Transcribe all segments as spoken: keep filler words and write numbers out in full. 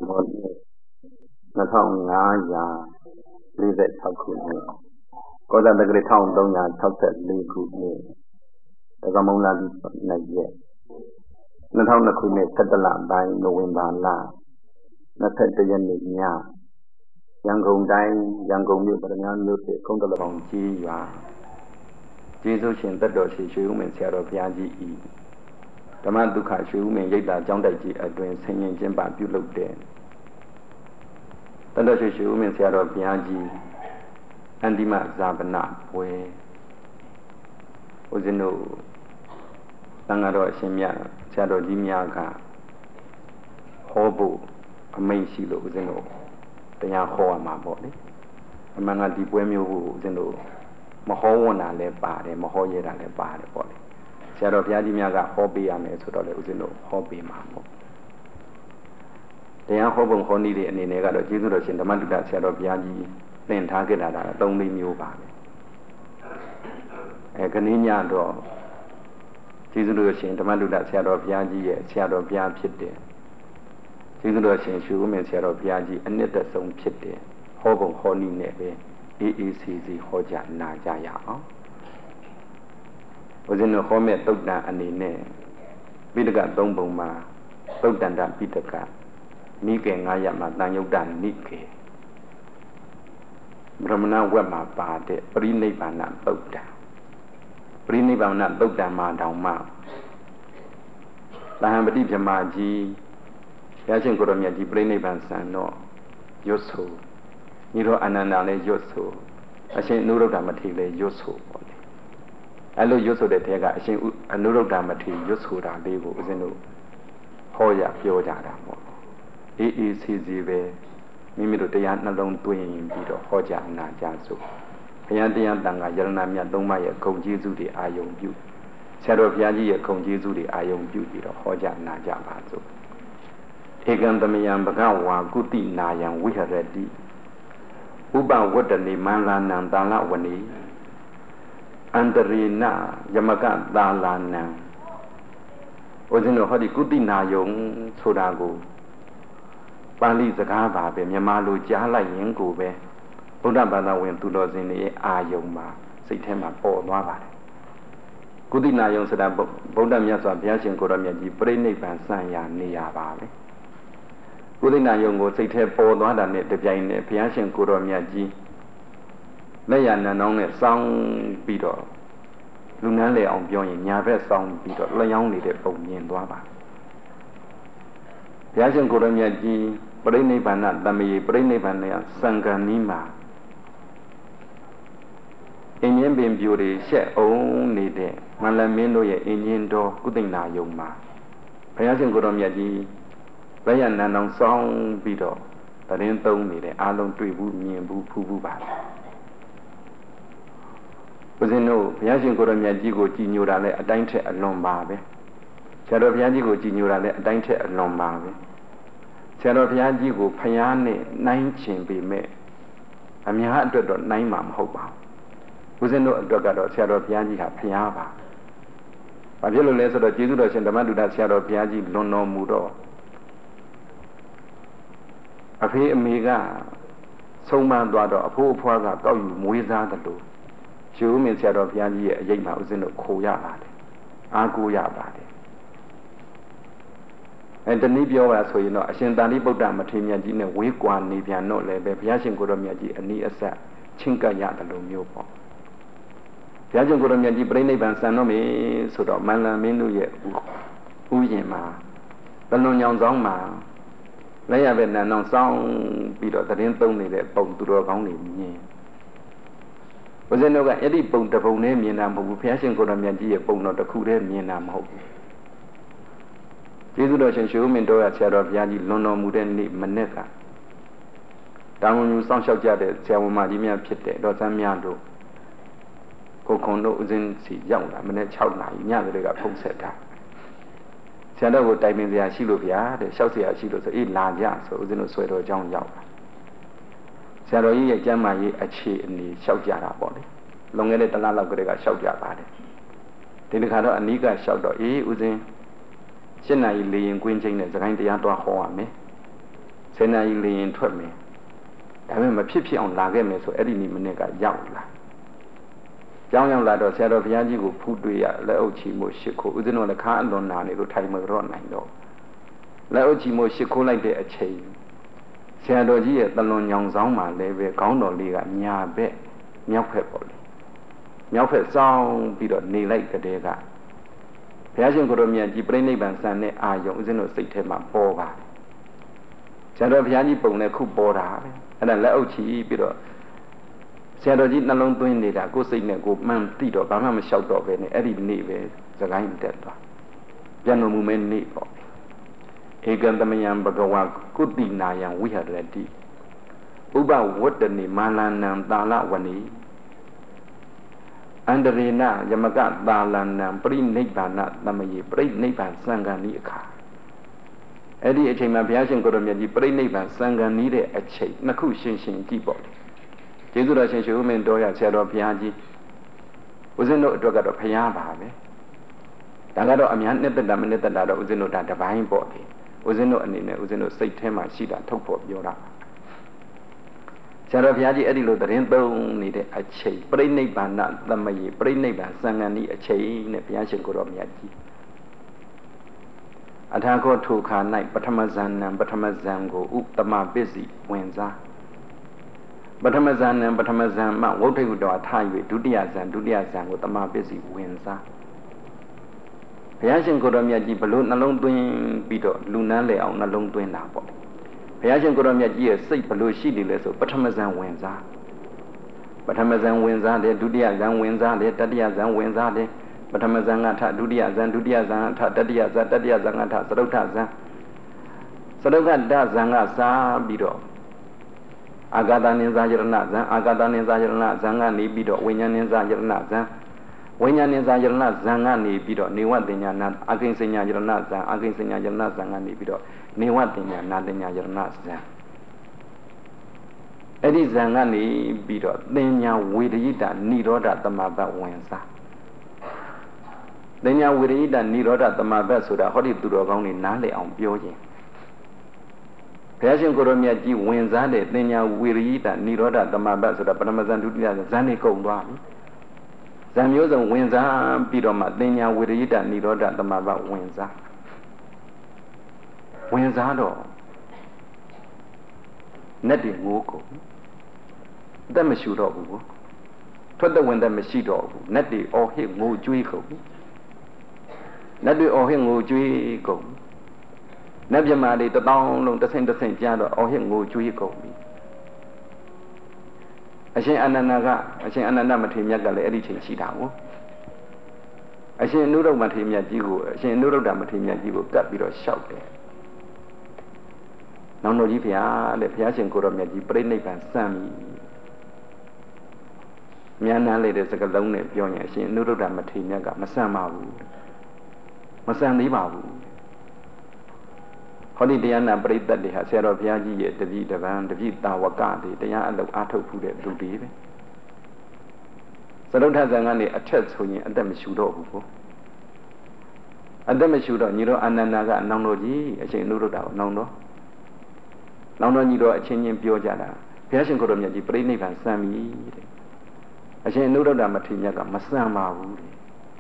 မောနှစ်နှစ်ထောင်ငါးရာလေးสิบหกခုနှစ်ကောဇာတက္ကရာone thousand three hundred sixty-fourခုနှစ်တက္ကမုံလာဒီနှစ်ရက်two thousand twoခုနှစ်ဆယ်လပိုင်းနိုဝင်ဘာလtwenty-oneရက်နေ့ညရန်ကုန်တိုင်းရန်ကုန်မြို့ပရမများမြို့တဲ့ကုန်းတလပေါင်းကြီးရွာကျေးဇူးရှင်သက်တော်ရှိရွှေဦးမင်းဆရာတော်ဘုရားကြီးဤဓမ္မဒုက္ခရွှေဦးမင်းရိပ်သာကျောင်းတိုက်ကြီးအတွင်ဆင်ရင်ကျင်းပပြုလုပ်တဲ့သက်တော်ရှိရွှေဦးမင်းဆရာတော်ဘုရားကြီးအန္တိမဇာပနပွဲဦးဇင်းတို့သံဃာတော်အရှင်မြတ်ဆရာတော်ကြီးများကဟောဖို့အမိန့်ရှိလို့ဦးဇင်းတို့တရားဟောရမှာပေါ့လေအမှန်ကဒီပွဲမျိုးကိုဦးဇင်းတို့မဟောဝန်တာလည်းပါတယ်မဟောရတာလည်းပါတယ်ပေါ့လေဆရာတော်ဘုရားကြီးများကဟောပေးရမယ်ဆိုတော့လေဦးဇင်းတို့ဟောပေးမှာပေါ့တရားဟောပုံဟောနည်းတွေအနေနဲ့ကတော့ကျေးဇူးတော်ရှင်ဓမ္မတုဒ္ဒဆရာတော်ဘုရားကြီးသင်ထားခဲ့တာဒါသုံးလေးမျိုးပါပဲအဲခဏညတော့ကျေးဇူးတော်ရှင်ဓမ္မတုဒ္ဒဆရာတော်ဘုရားကြီးရဲ့ဆရာတော်ဘုရားဖြစ်တဲ့ကျေးဇူးတော်ရှင်ရွှေဦးမင်းဆရာတော်ဘုရားကြီးအနှစ်သက်ဆုံးဖြစ်တဲ့ဟောပုံဟောနည်းနဲ့ပဲအေးအေးဆေးဆေးဟောကြနာကြရအောင်ဦးဇင်းတို့ဟောမဲ့သုတ်တန်အနေနဲ့ပိဋကသုံးပုံမှာသုတ်တန်တပိဋကနိကေငါးရပ်မှာတန်ယုတ်တနိကေဗြဟ္မဏဝက်မှာပါတဲ့ပရိနိဗ္ဗာန်သုတ်တန်ပရိနိဗ္ဗာန်သုတ်တန်မှာတောင်မှသဟံပတိဗြဟ္မာကြီးဘုရားရှင်ကိုရောမြတ်ကြီးပရိနိဗ္ဗာန်ဆံတော့ရွတ်ဆိုညီတော်အာနန္ဒာလည်းရွတ်ဆိုအရှင်အနုရုဒ္ဓမထေရလည်းရွတ်ဆိုပေါ့လေအဲလိုရွတ်ဆိုတဲ့ထဲကအရှင်အနုရုဒ္ဓမထေရရွတ်ဆိုတာလေးကိုဦးဇင်းတို့ဟောရပြောကြတာပေါ့အေးအေးဆေးဆေးပဲမိမိတို့တရားနှလုံးသွင်းပြီးတော့ဟောကြနာကြစို့ဘုရားတရားတန်ခါယရဏမြတ်သုံးပါးရဲ့ဂုဏ်ကျေးဇူးတွေအာယုံပြုဆရာတော်ဘုရားကြီးရဲ့ဂုဏ်ကျေးဇူးတွေအာယုံပြုပြီးတော့ဟောကြနာကြပါစို့ဧကံတမယံဘဂဝါကုတိနာယံဝိဟရတိဥပဝတ္တနေမန္လာနံတာလဝနေအန္တရေနယမကတာလာနံဦးဇင်းတို့ဟောဒီကုတိနာယုံဆိုတာကိုပါဠိစကားပါပဲမြန်မာလိုကြားလိုက်ရင်ကိုပဲဗုဒ္ဓဘာသာဝင်သူတော်စင်တွေရဲ့အာယုံမှာစိတ်ထဲမှာပေါ်သွားပါတယ်ကုတိနာယုံဆိုတာဗုဒ္ဓမြတ်စွာဘုရားရှင်ကိုရောမြတ်ကြီးပြိဋိဘံစံရနေရပါပဲကုသိနာယုံကိုစိတ်ထဲပေါ်သွားတာနဲ့တပြိုင်နက်ဘုရားရှင်ကိုရောမြတ်ကြီးလက်ရနံနှောင်းနဲ့စောင်းပြီးတော့လူနန်းလေအောင်ပြောရင်ညာဘက်စောင်းပြီးတော့လျောင်းနေတဲ့ပုံမြင်သွားပါဘုရားရှင်ကိုရောမြတ်ကြီးပြိဋိဘံတမယေပြိဋိဘံနဲ့စံဃာနီးမှာအင်းရင်ပင်ပြူတွေရှက်အောင်နေတဲ့မလမင်းတို့ရဲ့အင်းရင်တော်ကုသိနာယုံမှာဘုရားရှင်ကိုရောမြတ်ကြီးဘယ်ရနန်းအောင်စောင်းပြီးတော့တရင်သုံးနေတယ်အားလုံးတွေ့ဘူးမြင်ဘူးဖူးဘူးပါဦးဇင်းတို့ဘုရားရှင်ကိုရောမြတ်ကြီးကိုကြည်ညိုတာလဲအတိုင်းထက်အလွန်ပါပဲဆရာတော်ဘုရားကြီးကိုကြည်ညိုတာလဲအတိုင်းထက်အလွန်ပါပဲဆရာတော်ဘုရားကြီးကိုဖျားနဲ့နှိုင်းချင်ပေမဲ့အများအတွက်တော့နှိုင်းမှာမဟုတ်ပါဘူးဦးဇင်းတို့အတွက်ကတော့ဆရာတော်ဘုရားကြီးဟာဖျားပါဘာဖြစ်လို့လဲဆိုတော့ကျေးဇူးတော်ရှင်ဓမ္မတုဒ္ဒဆရာတော်ဘုရားကြီးလွန်တော်မူတော့အဖေအမေကဆုံးမသွားတော့အဖိုးအဖွားကတောက်ယူမွေးစားတယ်လို့ရွှေဦးမင်းဆရာတော်ဘုရားကြီးရဲ့အရေးမှာဦးဇင်းတို့ခိုရပါတယ်အားကိုးရပါတယ်အဲတနည်းပြောပါဆိုရင်တော့အရှင်သာရိပုတ္တမထေရမြတ်ကြီးနဲ့ဝေးကွာနေပြန်တော့လည်းပဲဘုရားရှင်ကိုရောမြတ်ကြီးအနီးအစပ်ချင်းကပ်ရတယ်လို့မျိုးပေါ့ဘုရားရှင်ကိုရောမြတ်ကြီးပြိဋိဘံစံတော့မေဆိုတော့မန္လမင်းတို့ရဲ့ဥယျာဉ်မှာတလွန်ညောင်ဆောင်မှာလက်ရပဲနန်းအောင်စောင်းပြီးတော့သတင်းသုံးနေတဲ့ပုံသူတော်ကောင်းတွေမြင်ဦးဇင်းတို့ကအဲ့ဒီပုံတစ်ပုံနဲ့မြင်တာမဟုတ်ဘူးဘုရားရှင်ကိုယ်တော်မြတ်ကြီးရဲ့ပုံတော်တစ်ခုတည်းမြင်တာမဟုတ်ဘူးကျေးဇူးတော်ရှင်ရွှေဦးမင်းတော်ရဆရာတော်ဘုရားကြီးလွန်တော်မူတဲ့နေ့မနေ့ကတောင်ဝင်စောင့်ရှောက်ကြတဲ့ဆရာဝန်မကြီးများဖြစ်တဲ့တော်စမ်းများတို့ကိုခွန်တို့ဦးဇင်းစီရောက်လာမနေ့၆နာရီညကလေးကဖုန်းဆက်တာဆရာတော်ကိုတိုင်ပင်စရာရှိလို့ဗျာတဲ့လျှောက်စရာရှိလို့ဆိုအေးလာကြဆိုဦးဇင်းတို့ဆွဲတော်အကြောင်းရောက်လာဆရာတော်ကြီးရဲ့ကျမ်းမာရေးအခြေအနေလျှောက်ကြတာပေါ့လေလွန်ခဲ့တဲ့တလလောက်ကလေးကလျှောက်ကြပါတယ်ဒီတစ်ခါတော့အနီးကလျှောက်တော့အေးဦးဇင်းရှင်းနိုင်လေရင်ကွင်းချင်းနဲ့စကိုင်းတရားသွားဟောရမယ်ဆယ်နာရီလင်းထွက်မယ်ဒါပေမဲ့မဖြစ်ဖြစ်အောင်လာခဲ့မယ်ဆိုအဲ့ဒီနေ့မနေ့ကရောက်လာကြောင်းရောက်လာတော့ဆရာတော်ဘုရားကြီးကိုဖူးတွေ့ရလက်အုပ်ချီမို့ရှစ်ခိုးဦးဇင်းတို့လည်းခါအလွန်နာနေလို့ထိုင်မရောနိုင်တော့လက်အုပ်ချီမို့ရှစ်ခိုးလိုက်တဲ့အချိန်ဆရာတော်ကြီးရဲ့တလွန်ညောင်ဆောင်မှာလည်းပဲခေါင်းတော်လေးကညာဘက်မြောက်ဖက်ပေါ့လေမြောက်ဖက်စောင်းပြီးတော့နေလိုက်တဲ့တည်းကဘုရားရှင်ကိုရောမြတ်ကြီးပြိဋိဘံဆန်တဲ့အာယုံဦးဇင်းတို့စိတ်ထဲမှာပေါ်ပါတယ်ဆရာတော်ဘုရားကြီးပုံနဲ့ခုပေါ်တာပဲအဲ့ဒါလက်အုပ်ချီပြီးတော့ဆရာတော်ကြီးနှလုံးသွင်းနေတာကိုယ်စိတ်နဲ့ကိုမှန်သိတော့ဘာမှမလျှောက်တော့ပဲနဲ့အဲ့ဒီနေ့ပဲစကိုင်းတက်သွားပြန်တော်မူမဲ့နေ့ပေါ့ဧကံတမယံဘဂဝါကုတိနာယံဝိဟရတိဥပဝတ္တနိမာလနံတာလဝဏီအန္တရေနယမကတာလနံပရိနိဗ္ဗာနသမယေပရိနိဗ္ဗာန်စံဃာနိအခါအဲ့ဒီအချိန်မှာဘုရားရှင်ကိုရမြတ်ကြီးပရိနိဗ္ဗာန်စံဃာနိတဲ့အချိန်နှစ်ခုရှင်းရှင်းကြည့်ပေါ့ကျေးဇူးတော်ရှင်ရှင်ဦးမင်းတော်ရဆရာတော်ဘုရားကြီးဦးဇင်းတို့အတွက်ကတော့ဘုရားပါပဲဒါကတော့အများနှစ်သက်တာမနှစ်သက်တာတော့ဦးဇင်းတို့ဒါတပိုင်းပေါ့လေဦးဇင်းတို့အနေနဲ့ဦးဇင်းတို့စိတ်ထဲမှာရှိတာထုတ်ဖို့ပြောတာဆရာတော်ဘုရားကြီးအဲ့ဒီလိုသတင်းသုံးနေတဲ့အချိန်ပြိဋိဘံနာသမယေပြိဋိဘံစံဃာနိအချိန်နဲ့ဘုရားရှင်ကိုတော်မြတ်ကြီးအထာခောထိုခါ၌ပထမဇန်နံပထမဇန်ကိုဥတမပစ္စည်းဝင်စားပထမဇန်နံပထမဇန်မှဝုဋ္ဌိဟုတော်ထား၍ဒုတိယဇန်ဒုတိယဇန်ကိုတမပစ္စည်းဝင်စားဘုရားရှင်ကိုတော်မြတ်ကြီးဘလို့နှလုံးသွင်းပြီးတော့လူနန်းလေအောင်နှလုံးသွင်းတာပေါ့ဘုရားရှင်ကိုတော်မြတ်ကြီးရဲ့စိတ်ဘလို့ရှိနေလဲဆိုပထမဇန်ဝင်စားပထမဇန်ဝင်စားတယ်ဒုတိယဇန်ဝင်စားတယ်တတိယဇန်ဝင်စားတယ်ပထမဇန်ကထဒုတိယဇန်ဒုတိယဇန်ထတတိယဇန်တတိယဇန်ကထသရုတ်ထဇန်သရုတ်ထဇန်ကစားပြီးတော့အာဂတနိဇာယရဏဇံအာဂတနိဇာယရဏဇံကနေပြီးတော့ဝိညာဉ်နိဇာယရဏဇံဝိညာဉ်နိဇာယရဏဇံကနေပြီးတော့နေဝတင်ညာနာအကိဉ္စညာယရဏဇံအကိဉ္စညာယရဏဇံကနေပြီးတော့နေဝတင်ညာနာတင်ညာယရဏဇံအဲ့ဒီဇံကနေပြီးတော့သင်ညာဝေဒယိတနိရောဓသမဘတ်ဝင်စားသင်ညာဝေဒယိတနိရောဓသမဘတ်ဆိုတာဟောဒီသူတော်ကောင်းတွေနားလည်အောင်ပြောခြင်းဘုရားရှင်ကိုရောမြတ်ကြီးဝင်စားတဲ့သင်ညာဝေရိယတနိရောဓသမဘတ်ဆိုတာပထမဇန်ဒုတိယဇန်ဇန်နေကုန်သွားပြီဇန်မျိုးစုံဝင်စားပြီးတော့မှသင်ညာဝေရိယတနိရောဓသမဘတ်ဝင်စားဝင်စားတော့နတ်တွေငိုးကုန်အသက်မရှူတော့ဘူးထွက်တဲ့ဝင်တဲ့မရှိတော့ဘူးနတ်တွေအော်ဟစ်ငိုကြွေးကုန်နတ်တွေအော်ဟစ်ငိုကြွေးကုန်နတ်မြမာတွေတပေါင်းလုံးတစ်ဆင့်တစ်ဆင့်ကြားတော့အော်ဟစ်ငိုကြွေးကုန်ပြီအရှင်အနန္ဒကအရှင်အနန္ဒမထေရမြတ်ကလည်းအဲ့ဒီချိန်ရှိတာကိုအရှင်အနုရုဒ္ဓမထေရမြတ်ကြီးကိုအရှင်အနုရုဒ္ဓမထေရမြတ်ကြီးကိုကပ်ပြီးတော့လျှောက်တယ်နောင်တော်ကြီးဘုရားတဲ့ဘုရားရှင်ကိုရောမြတ်ကြီးပြိဋိဘံစံပြီမြန်နှမ်းလိုက်တဲ့စကားလုံးနဲ့ပြောရင်အရှင်အနုရုဒ္ဓမထေရမြတ်ကမစံပါဘူးမစံသေးပါဘူးဟောဒီတရားနာပရိသတ်တွေဟာဆရာတော်ဘုရားကြီးရဲ့တပည့်တပန်းတပည့်တာဝကတွေတရားအလုပ်အားထုတ်မှုတဲ့လူတွေပဲသရုတ်ထဇံကနေအထက်ဆိုရင်အသက်မရှူတော့ဘူးကိုအသက်မရှူတော့ညီတော်အာနန္ဒာကနောင်တော်ကြီးအရှင်အနုရုဒ္ဓကိုနောင်တော်နောင်တော်ညီတော်အချင်းချင်းပြောကြတာဘုရားရှင်ကိုယ်တော်မြတ်ကြီးပြိဋိဘံစံပြီတဲ့အရှင်အနုရုဒ္ဓမထေရမြတ်ကမစံပါဘူးတဲ့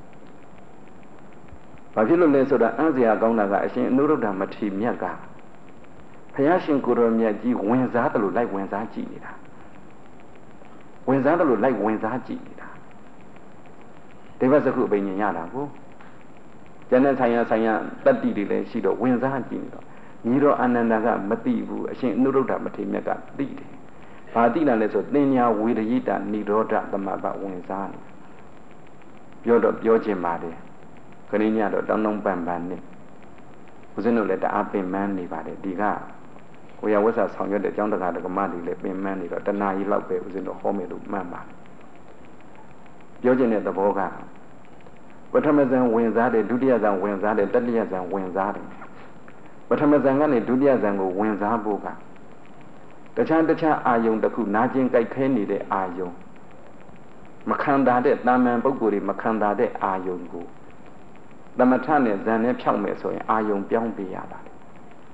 ဘာဖြစ်လို့လဲဆိုတာအံ့စရာကောင်းတာကအရှင်အနုရုဒ္ဓမထေရမြတ်ကဘုရားရှင်ကိုယ်တော်မြတ်ကြီးဝင်စားတယ်လို့လိုက်ဝင်စားကြည့်နေတာဝင်စားတယ်လို့လိုက်ဝင်စားကြည့်နေတာဒီဘက်စခုအပိညာရတာကိုကျန်တဲ့ဆိုင်ရဆိုင်ရတတ္တိတွေလည်းရှိတော့ဝင်စားကြည့်နေတော့ညီတော်အာနန္ဒာကမသိဘူးအရှင်အနုရုဒ္ဓမထေရမြတ်ကသိတယ်ဘာသိတာလဲဆိုသင်ညာဝေဒယိတနိရောဓသမဘဝင်စားနေပြောတော့ပြောခြင်းပါတယ်ခရင်းညတော့တောင်းတောင်းပန်ပန်နဲ့ဦးဇင်းတို့လည်းတအားပင်ပန်းနေပါတယ်ဒီကဝေယဝဆဆောင်ရွက်တဲ့အကြောင်းတကားတက္ကမတွေလည်းပင်ပန်းနေတော့တဏှာကြီးလောက်ပဲဦးဇင်းတို့ဟောမယ်လို့မှန်းပါတယ်ပြောခြင်းတဲ့သဘောကပထမဇန်ဝင်စားတယ်ဒုတိယဇန်ဝင်စားတယ်တတိယဇန်ဝင်စားတယ်ပထမဇန်ကနေဒုတိယဇန်ကိုဝင်စားဖို့ကတခြားတခြားအာယုံတစ်ခုနာကျင်ကြိုက်ခဲနေတဲ့အာယုံမခံတာတဲ့တာမန်ပုဂ္ဂိုလ်တွေမခံတာတဲ့အာယုံကိုသမထနဲ့ဇန်နဲ့ဖြောက်မယ်ဆိုရင်အာယုံပြောင်းပေးရပါတယ်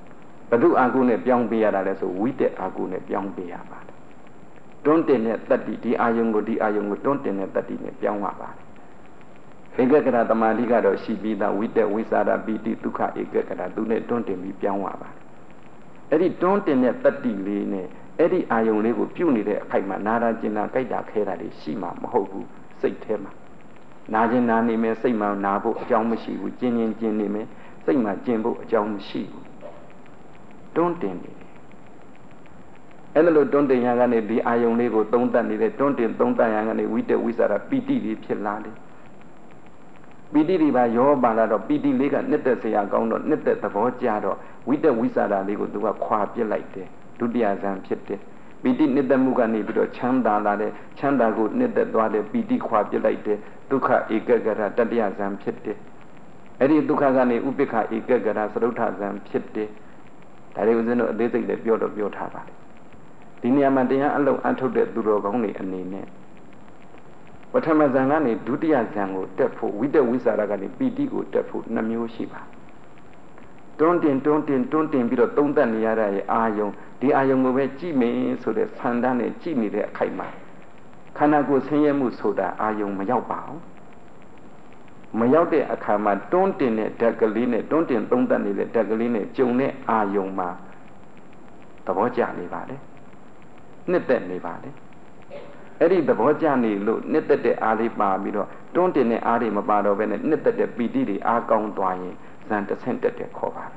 ဘဒုအာကုနဲ့ပြောင်းပေးရတာလဲဆိုဝိတက်အာကုနဲ့ပြောင်းပေးရပါတယ်တွန်းတင်တဲ့တတ္တိဒီအာယုံကိုဒီအာယုံကိုတွန်းတင်တဲ့တတ္တိနဲ့ပြောင်းရပါတယ်ဧကဂရတမာတိကတော့ရှိပြီးသားဝိတက်ဝိစာရပိတိဒုက္ခဧကဂရသူနဲ့တွန်းတင်ပြီးပြောင်းရပါတယ်အဲ့ဒီတွန်းတင်တဲ့တတ္တိလေးနဲ့အဲ့ဒီအာယုံလေးကိုပြုတ်နေတဲ့အခိုက်မှာနာတာကျင်တာကြိုက်တာခဲတာတွေရှိမှမဟုတ်ဘူးစိတ်ထဲမှာနာခြင်းနာနေမယ်စိတ်မှနာဖို့အကြောင်းမရှိဘူးကျင်ကျင်ကျင်နေမယ်စိတ်မှကျင်ဖို့အကြောင်းမရှိဘူးတွန်းတင်နေတယ်အဲ့လိုတွန်းတင်ရကနေဒီအာယုံလေးကိုသုံးသပ်နေတဲ့တွန်းတင်သုံးသပ်ရကနေဝိတက်ဝိစာရပီတိတွေဖြစ်လာတယ်ပီတိတွေပါရောပါလာတော့ပီတိလေးကနှစ်သက်စရာကောင်းတော့နှစ်သက်သဘောကျတော့ဝိတက်ဝိစာရလေးကိုသူကခွာပြစ်လိုက်တယ်ဒုတိယဇန်ဖြစ်တယ်ပီတိနှစ်သက်မှုကနေပြီးတော့ချမ်းသာလာတယ်ချမ်းသာကိုနှစ်သက်သွားတယ်ပီတိခွာပြစ်လိုက်တယ်ဒုက္ခဧကဂရတတိယဇန်ဖြစ်တယ်အဲ့ဒီဒုက္ခကနေဥပိ္ပခဧကဂရသရုဋ္ဌဇန်ဖြစ်တယ်ဒါတွေဦးဇင်းတို့အသေးစိတ်လည်းပြောတော့ပြောထားပါတယ်ဒီနေရာမှာတရားအလုံးအထုတ်တဲ့သူတော်ကောင်းတွေအနေနဲ့ပထမဇန်ကနေဒုတိယဇန်ကိုတက်ဖို့ဝိတက်ဝိစာရကနေပီတိကိုတက်ဖို့နှမျိုးရှိပါတွန်းတင်တွန်းတင်တွန်းတင်ပြီးတော့သုံးသပ်နေရတဲ့အာယုံဒီအာယုံကိုပဲကြည့်မယ်ဆိုတဲ့ဆန္ဒနဲ့ကြည့်နေတဲ့အခိုက်မှာခန္ဓာကိုယ်ဆင်းရဲမှုဆိုတာအာယုံမရောက်ပါဘူးမရောက်တဲ့အခါမှာတွန်းတင်တဲ့ဓာတ်ကလေးနဲ့တွန်းတင်သုံးသပ်နေတဲ့ဓာတ်ကလေးနဲ့ကြုံတဲ့အာယုံမှာသဘောကျနေပါလေနှစ်သက်နေပါလေအဲ့ဒီသဘောကျနေလို့နှစ်သက်တဲ့အားလေးပါပြီးတော့တွန်းတင်တဲ့အားတွေမပါတော့ဘဲနဲ့နှစ်သက်တဲ့ပီတိတွေအားကောင်းသွားရင်ဇန်တစ်ဆင့်တက်တဲ့ခေါ်ပါတယ်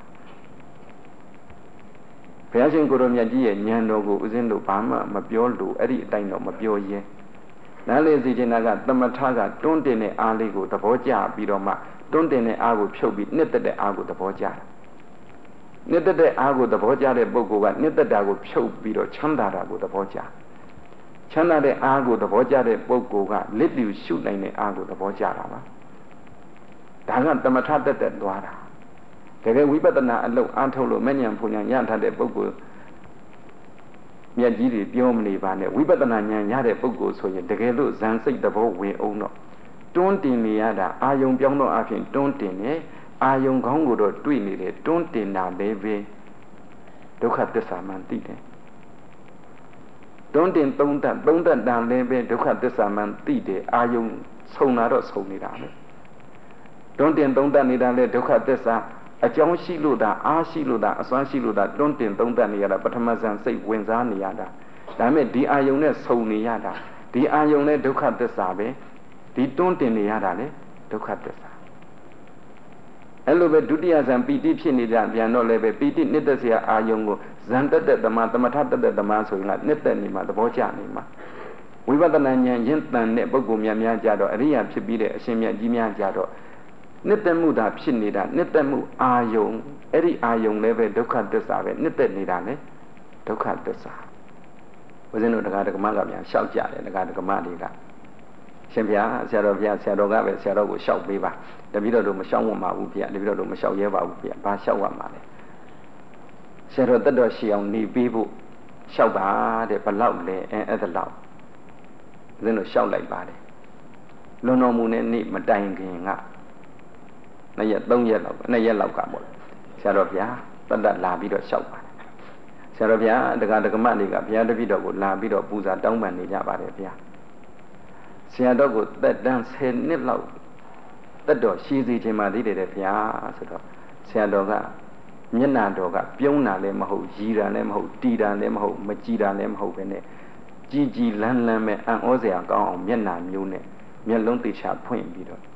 ဘုရားရှင်ကိုရောမြတ်ကြီးရဲ့ဉာဏ်တော်ကိုဦးဇင်းတို့ဘာမှမပြောလို့အဲ့ဒီအတိုင်းတော့မပြောရင်နားလေစီချင်တာကသမထကတွန်းတင်တဲ့အားလေးကိုသဘောကျပြီးတော့မှတွန်းတင်တဲ့အားကိုဖြုတ်ပြီးနှစ်သက်တဲ့အားကိုသဘောကျတာနှစ်သက်တဲ့အားကိုသဘောကျတဲ့ပုဂ္ဂိုလ်ကနှစ်သက်တာကိုဖြုတ်ပြီးတော့ချမ်းသာတာကိုသဘောကျချမ်းသာတဲ့အားကိုသဘောကျတဲ့ပုဂ္ဂိုလ်ကလစ်လျူရှုနိုင်တဲ့အားကိုသဘောကျတာပါဒါကသမထတက်တက်သွားတာတကယ်ဝိပဿနာအလုပ်အားထုတ်လို့မဉ္ဇဉ်ဘုံဉာဏ်ရထားတဲ့ပုဂ္ဂိုလ်မြတ်ကြီးတွေပြောမနေပါနဲ့ဝိပဿနာဉာဏ်ရတဲ့ပုဂ္ဂိုလ်ဆိုရင်တကယ်လို့ဇန်စိတ်သဘောဝင်အောင်တော့တွန်းတင်နေရတာအာယုံပြောင်းတော့အဖြစ်တွန်းတင်နေအာယုံကောင်းကိုတော့တွေ့နေတယ်တွန်းတင်တာလည်းပဲဒုက္ခသစ္စာမှန်သိတယ်တွန်းတင်သုံးသပ်သုံးသပ်တာလည်းပဲဒုက္ခသစ္စာမှန်သိတယ်အာယုံဆုံတာတော့ဆုံနေတာပဲတွန်းတင်သုံးသပ်နေတာလည်းဒုက္ခသစ္စာအကြောင်းရှိလို့သာအားရှိလို့သာအစွမ်းရှိလို့သာတွန်းတင်သုံးသပ်နေရတာပထမဇန်စိတ်ဝင်စားနေရတာဒါပေမဲ့ဒီအာယုံနဲ့ဆုံနေရတာဒီအာယုံနဲ့ဒုက္ခသစ္စာပဲဒီတွန်းတင်နေရတာလေဒုက္ခသစ္စာအဲ့လိုပဲဒုတိယဇန်ပီတိဖြစ်နေတာပြန်တော့လည်းပဲပီတိနှစ်သက်စရာအာယုံကိုဇန်တက်တဲ့တမသမထတက်တဲ့တမဆိုရင်ကနှစ်သက်နေမှာသဘောကျနေမှာဝိပဿနာဉာဏ်ရင့်တန်တဲ့ပုဂ္ဂိုလ်များများကြတော့အရိယာဖြစ်ပြီးတဲ့အရှင်မြတ်ကြီးများကြတော့နှစ်သက်မှုသာဖြစ်နေတာနှစ်သက်မှုအာယုံအဲ့ဒီအာယုံလည်းပဲဒုက္ခသစ္စာပဲနှစ်သက်နေတာလေဒုက္ခသစ္စာဘုရားတို့တရားဓမ္မကပြန်လျှောက်ကြတယ်တရားဓမ္မတွေကရှင်ဗျာဆရာတော်ဗျာဆရာတော်ကပဲဆရာတော်ကိုလျှောက်ပေးပါတပည့်တော်တို့မလျှောက်ဝတ်ပါဘူးဗျာတပည့်တော်တို့မလျှောက်ရဲပါဘူးဗျာဘာလျှောက်ရမှာလဲဆရာတော်တတ်တော်ရှိအောင်နေပေးဖို့လျှောက်ပါတဲ့ဘလောက်လဲအဲအဲ့ဒါလောက်ဘုရားတို့လျှောက်လိုက်ပါတယ်လွန်တော်မူတဲ့နေ့မတိုင်ခင်ကနှစ်ရက်သုံးရက်လောက်နှစ်ရက်လောက်ကပေါ့ဆရာတော်ဗျာတတ်တတ်လာပြီးတော့လျှောက်ပါတယ်ဆရာတော်ဗျာတက္ကဓမ္မတွေကဘုရားတပည့်တော်ကိုလာပြီးတော့ပူဇာတောင်းပန်နေကြပါတယ်ဗျာဆရာတော်ကိုသက်တမ်းဆယ်နှစ်လောက်တက်တော်ရှိစီခြင်းမှသေးတယ်တဲ့ဗျာဆိုတော့ဆရာတော်ကမျက်နှာတော်ကပြုံးတာလည်းမဟုတ်ရည်တာလည်းမဟုတ်တီတာလည်းမဟုတ်မကြည်တာလည်းမဟုတ်ပဲနဲ့ကြည်ကြည်လန်းလန်းပဲအံ့ဩစရာကောင်းအောင်မျက်နှာမျိုးနဲ့မျက်လုံးသေချာဖွင့်ပြီးတော့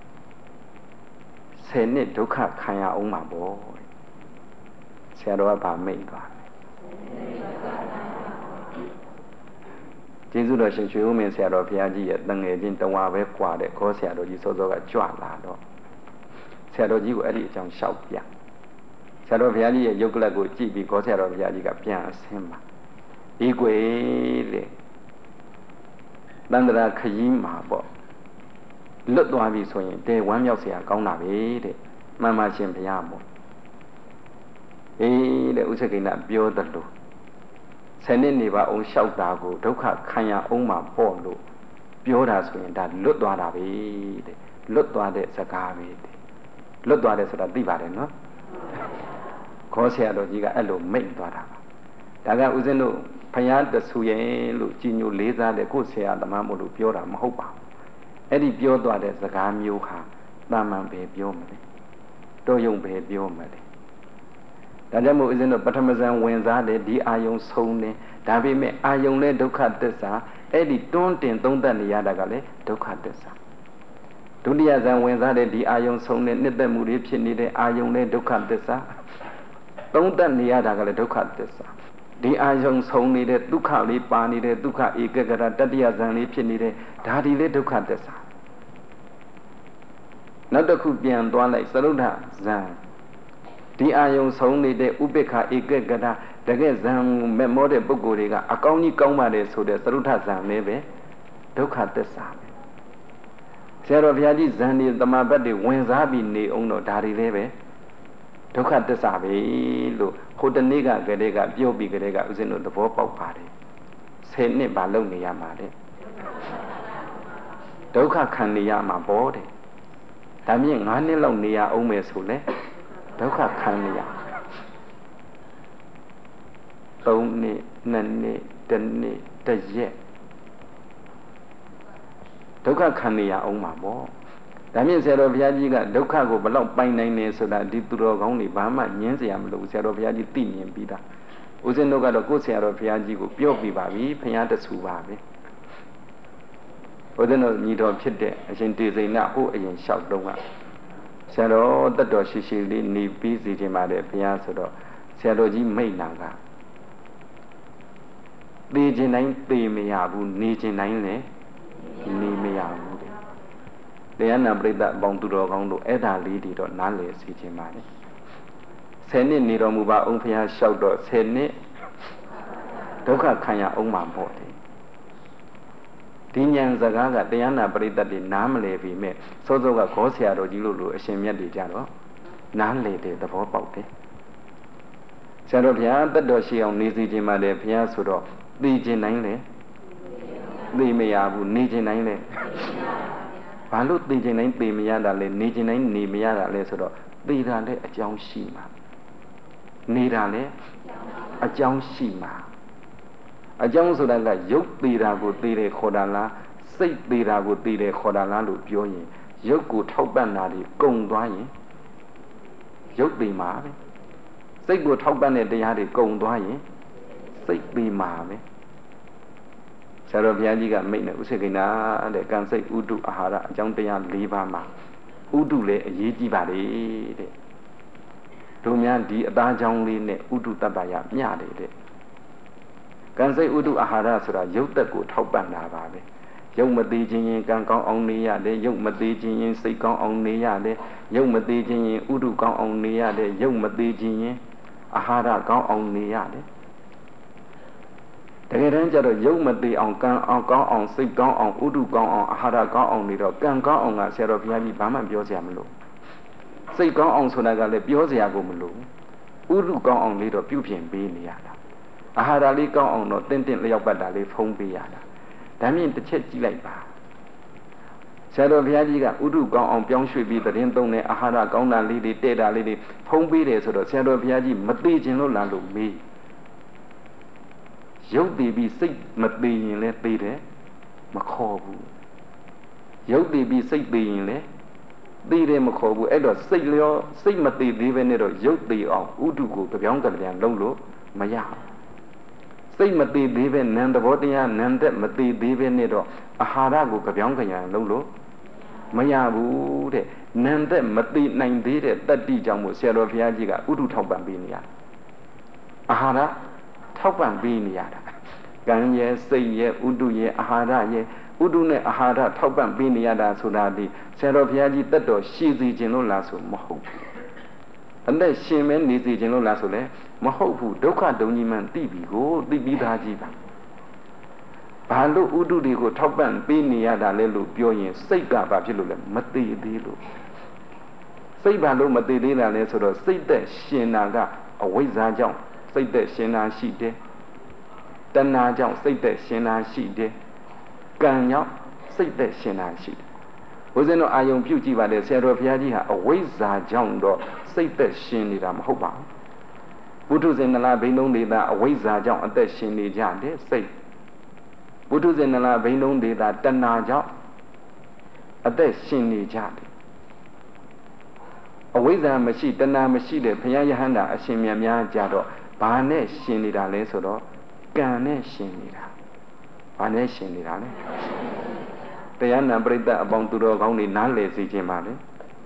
ဆယ်နှစ်ဒုက္ခခံရအောင်မှာပေါ့ဆရာတော်ကဗာမိတ်သွားကျေးဇူးတော်ရှင်ရွှေဦးမင်းဆရာတော်ဘုရားကြီးရဲ့တန်ငယ်ချင်းတဝါပဲကွာတဲ့ခေါ်ဆရာတော်ကြီးစောစောကကြွလာတော့ဆရာတော်ကြီးကိုအဲ့ဒီအကြောင်းလျှောက်ပြဆရာတော်ဘုရားကြီးရဲ့ယုတ်ကလတ်ကိုကြည့်ပြီးခေါ်ဆရာတော်ဘုရားကြီးကပြန်အဆင်းပါဒီကွယ်လေတန်တရာခရီးမှာပေါ့လွတ်သွားပြီဆိုရင်တဲဝမ်းမြောက်เสียကောင်းတာပဲတဲ့မှန်ပါရှင်ဘုရားမို့အေးတဲ့ဥစ္စာကိဏပြောသလိုဆယ်နှစ်နေပါအောင်လျှောက်တာကိုဒုက္ခခံရအောင်မှာပေါ့လို့ပြောတာဆိုရင်ဒါလွတ်သွားတာပဲတဲ့လွတ်သွားတဲ့စကားပဲတဲ့လွတ်သွားတယ်ဆိုတာသိပါတယ်နော်ခေါ်ဆရာတော်ကြီးကအဲ့လိုမိတ်သွားတာပါဒါကဦးဇင်းတို့ဖယားတဆူရဲ့လို့ကြီးညိုလေးစားတဲ့ကိုယ်ဆရာသမားမို့လို့ပြောတာမဟုတ်ပါဘူးအဲ့ဒီပြောသွားတဲ့စကားမျိုးဟာတာမန်ပဲပြောမလဲတော်ယုံပဲပြောမလဲဒါကြောင့်မို့ဦးဇင်းတို့ပထမဇန်ဝင်စားတယ်ဒီအာယုံဆုံးတယ်ဒါပေမဲ့အာယုံနဲ့ဒုက္ခသစ္စာအဲ့ဒီတွန်းတင်သုံးသပ်နေရတာကလည်းဒုက္ခသစ္စာဒုတိယဇန်ဝင်စားတဲ့ဒီအာယုံဆုံးတဲ့နှစ်သက်မှုတွေဖြစ်နေတဲ့အာယုံနဲ့ဒုက္ခသစ္စာသုံးသပ်နေရတာကလည်းဒုက္ခသစ္စာဒီအာယုံဆုံးနေတဲ့ဒုက္ခလေးပါနေတဲ့ဒုက္ခဧကဂရတတိယဇန်လေးဖြစ်နေတဲ့ဒါဒီလေဒုက္ခသစ္စာနောက်တစ်ခုပြန်သွားလိုက်သရုဒ္ဓဇန်ဒီအာယုံဆုံးနေတဲ့ဥပိ္ပခဧကဂရတကယ်ဇန်မဲ့မောတဲ့ပုဂ္ဂိုလ်တွေကအကောင်းကြီးကောင်းပါတယ်ဆိုတဲ့သရုဒ္ဓဇန်လေးပဲဒုက္ခသစ္စာပဲဆရာတော်ဘုရားကြီးဇန်ဒီတမဘတ်တွေဝင်စားပြီးနေအောင်တော့ဒါတွေလည်းပဲဒုက္ခသစ္စာပဲလို့ဟိုတနေ့ကကလေးကပြောပြီးကလေးကဥစဉ်တို့သဘောပေါက်ပါတယ်ဆယ်နှစ်ပါလုံနေရမှာတဲ့ဒုက္ခခံနေရမှာပေါ့တဲ့ဒါမြင့်ငါးနှစ်လောက်နေရအောင်မယ်ဆိုလဲဒုက္ခခံနေရသုံးနှစ်နှစ်နှစ်တစ်နှစ်တစ်ရက်ဒုက္ခခံနေရအောင်မှာပေါ့ဒါမြင့်ဆရာတော်ဘုရားကြီးကဒုက္ခကိုဘယ်လောက်ပိုင်နိုင်နေဆိုတာဒီသူတော်ကောင်းတွေဘာမှညင်းစရာမလိုဘူးဆရာတော်ဘုရားကြီးသိမြင်ပြီးသားဦးဇင်းတို့ကတော့ကိုယ်ဆရာတော်ဘုရားကြီးကိုပြောပြပါပြီဖယားတဆူပါပဲဦးဇင်းတို့ညီတော်ဖြစ်တဲ့အရှင်တေဇိဏဟိုအရင်လျှောက်တော့ကဆရာတော်တတ်တော်ရှိရှိလေးနေပြီးစီခြင်းပါတယ်ဘုရားဆိုတော့ဆရာတော်ကြီးမိတ်နာကသေခြင်းတိုင်းသေမရဘူးနေခြင်းတိုင်းလည်းနေမရဘူးတရားနာပရိသတ်ပေါင်းသူတော်ကောင်းတို့အဲ့ဒါလေးတွေတော့နားလည်စီခြင်းပါလေဆယ်နှစ်နေတော်မူပါအောင်ဖျားလျှောက်တော့ဆယ်နှစ်ဒုက္ခခံရအောင်မှာပေါ့တယ်ဒီဉာဏ်စကားကတရားနာပရိသတ်တွေနားမလည်ပြီမဲ့စောစောကခေါ်ဆရာတော်ကြီးလို့လို့အရှင်မြတ်တွေကြတော့နားလည်တဲ့သဘောပေါက်တယ်ဆရာတော်ဘုရားတတ်တော်ရှိအောင်နေစီခြင်းပါလေဘုရားဆိုတော့သိခြင်းတိုင်းလေသိမရဘူးနေခြင်းတိုင်းလေဘာလို့သိခြင်းတိုင်းသိမရတာလဲနေခြင်းတိုင်းနေမရတာလဲဆိုတော့သိတာလည်းအကြောင်းရှိမှာနေတာလည်းအကြောင်းရှိမှာအကြောင်းဆိုတာကရုပ်သိတာကိုသိတယ်ခေါ်တာလားစိတ်သိတာကိုသိတယ်ခေါ်တာလားလို့ပြောရင်ရုပ်ကိုထောက်ပံ့တာဒီကုံသွားရင်ရုပ်သိမှာပဲစိတ်ကိုထောက်ပံ့တဲ့တရားတွေကုံသွားရင်စိတ်သိမှာပဲဆရာတော်ဘုရားကြီးကမိတ်နဲ့ဥစ္စေကိနာတဲ့ကံစိတ်ဥဒုအာဟာရအကြောင်းတရား၄ပါးမှာဥဒုလည်းအရေးကြီးပါလေတဲ့တို့များဒီအသားကြောင်းလေးနဲ့ဥဒုတတ္တရမျှတယ်တဲ့ကံစိတ်ဥဒုအာဟာရဆိုတာရုပ်သက်ကိုထောက်ပံ့တာပါပဲရုပ်မသေးခြင်းရင်ကံကောင်းအောင်နေရတယ်ရုပ်မသေးခြင်းရင်စိတ်ကောင်းအောင်နေရတယ်ရုပ်မသေးခြင်းရင်ဥဒုကောင်းအောင်နေရတယ်ရုပ်မသေးခြင်းရင်အာဟာရကောင်းအောင်နေရတယ်တကယ်တမ်းကျတော့ရုပ်မသေးအောင်ကံအောင်ကောင်းအောင်စိတ်ကောင်းအောင်ဥဒုကောင်းအောင်အာဟာရကောင်းအောင်နေတော့ကံကောင်းအောင်ကဆရာတော်ဘုရားကြီးဘာမှပြောစရာမလိုစိတ်ကောင်းအောင်ဆိုတာကလည်းပြောစရာကိုမလိုဥဒုကောင်းအောင်လေးတော့ပြုပြင်ပေးနေရတာအာဟာရလေးကောင်းအောင်တော့တင်းတင်းလျောက်ပတ်တာလေးဖုံးပေးရတာဒါမြင့်တစ်ချက်ကြည့်လိုက်ပါဆရာတော်ဘုရားကြီးကဥဒုကောင်းအောင်ပြောင်းရွှေ့ပြီးသတင်းသုံးတဲ့အာဟာရကောင်းတာလေးတွေတဲ့တာလေးတွေဖုံးပေးတယ်ဆိုတော့ဆရာတော်ဘုရားကြီးမသိခြင်းလို့လားလို့မေးရုပ်တည်ပြီးစိတ်မသိရင်လည်းသိတယ်မခေါ်ဘူးရုပ်တည်ပြီးစိတ်သိရင်လည်းသိတယ်မခေါ်ဘူးအဲ့တော့စိတ်လျောစိတ်မသိသေးပဲနဲ့တော့ရုပ်တည်အောင်ဥဒုကိုကြောင်းကြပြန်လုံးလို့မရစိတ်မသိသေးပဲနံတဘောတရားနံသက်မသိသေးပဲနဲ့တော့အာဟာရကိုကြောင်းကြပြန်လုံးလို့မရဘူးတဲ့နံသက်မသိနိုင်သေးတဲ့တတ္တိကြောင့်မို့ဆရာတော်ဘုရားကြီးကဥဒုထောက်ပံ့ပေးနေရအာဟာရထောက်ပံ့ပေးနေရတာကံရဲ့စိတ်ရဲ့ဥဒုရဲ့အာဟာရရဲ့ဥဒုနဲ့အာဟာရထောက်ပံ့ပေးနေရတာဆိုတာဒီဆရာတော်ဘုရားကြီးတတ်တော်ရှိစေခြင်းလို့လားဆိုမဟုတ်ဘူးအသက်ရှင်မဲနေစေခြင်းလို့လားဆိုလဲမဟုတ်ဘူးဒုက္ခဒုံကြီးမှန်သိပြီကိုသိပြီးသားကြီးပါဘာလို့ဥဒုတွေကိုထောက်ပံ့ပေးနေရတာလဲလို့ပြောရင်စိတ်ကဘာဖြစ်လို့လဲမသိသေးလို့စိတ်ဘာလို့မသိသေးတာလဲဆိုတော့စိတ်သက်ရှင်တာကအဝိဇ္ဇာကြောင့်စိတ်သက်ရှင်တာရှိတယ်တဏှာကြောင့်စိတ်သက်ရှင်တာရှိတယ်ကံကြောင့်စိတ်သက်ရှင်တာရှိတယ်ဘုဇင်းတို့အာယုံပြုကြည့်ပါလေဆရာတော်ဘုရားကြီးဟာအဝိဇ္ဇာကြောင့်တော့စိတ်သက်ရှင်နေတာမဟုတ်ပါဘူးပုထုဇဉ်နလားဘိန်းလုံးဒေတာအဝိဇ္ဇာကြောင့်အသက်ရှင်နေကြတယ်စိတ်ပုထုဇဉ်နလားဘိန်းလုံးဒေတာတဏှာကြောင့်အသက်ရှင်နေကြတယ်အဝိဇ္ဇာမရှိတဏှာမရှိတဲ့ဘုရားယဟန္တာအရှင်မြတ်များကြတော့ဘာနဲ့ရှင်နေတာလဲဆိုတော့ကံနဲ့ရှင်နေတာဘာနဲ့ရှင်နေတာလဲတရားနာပရိသတ်အပေါင်းသူတော်ကောင်းတွေနားလည်စေခြင်းပါလေ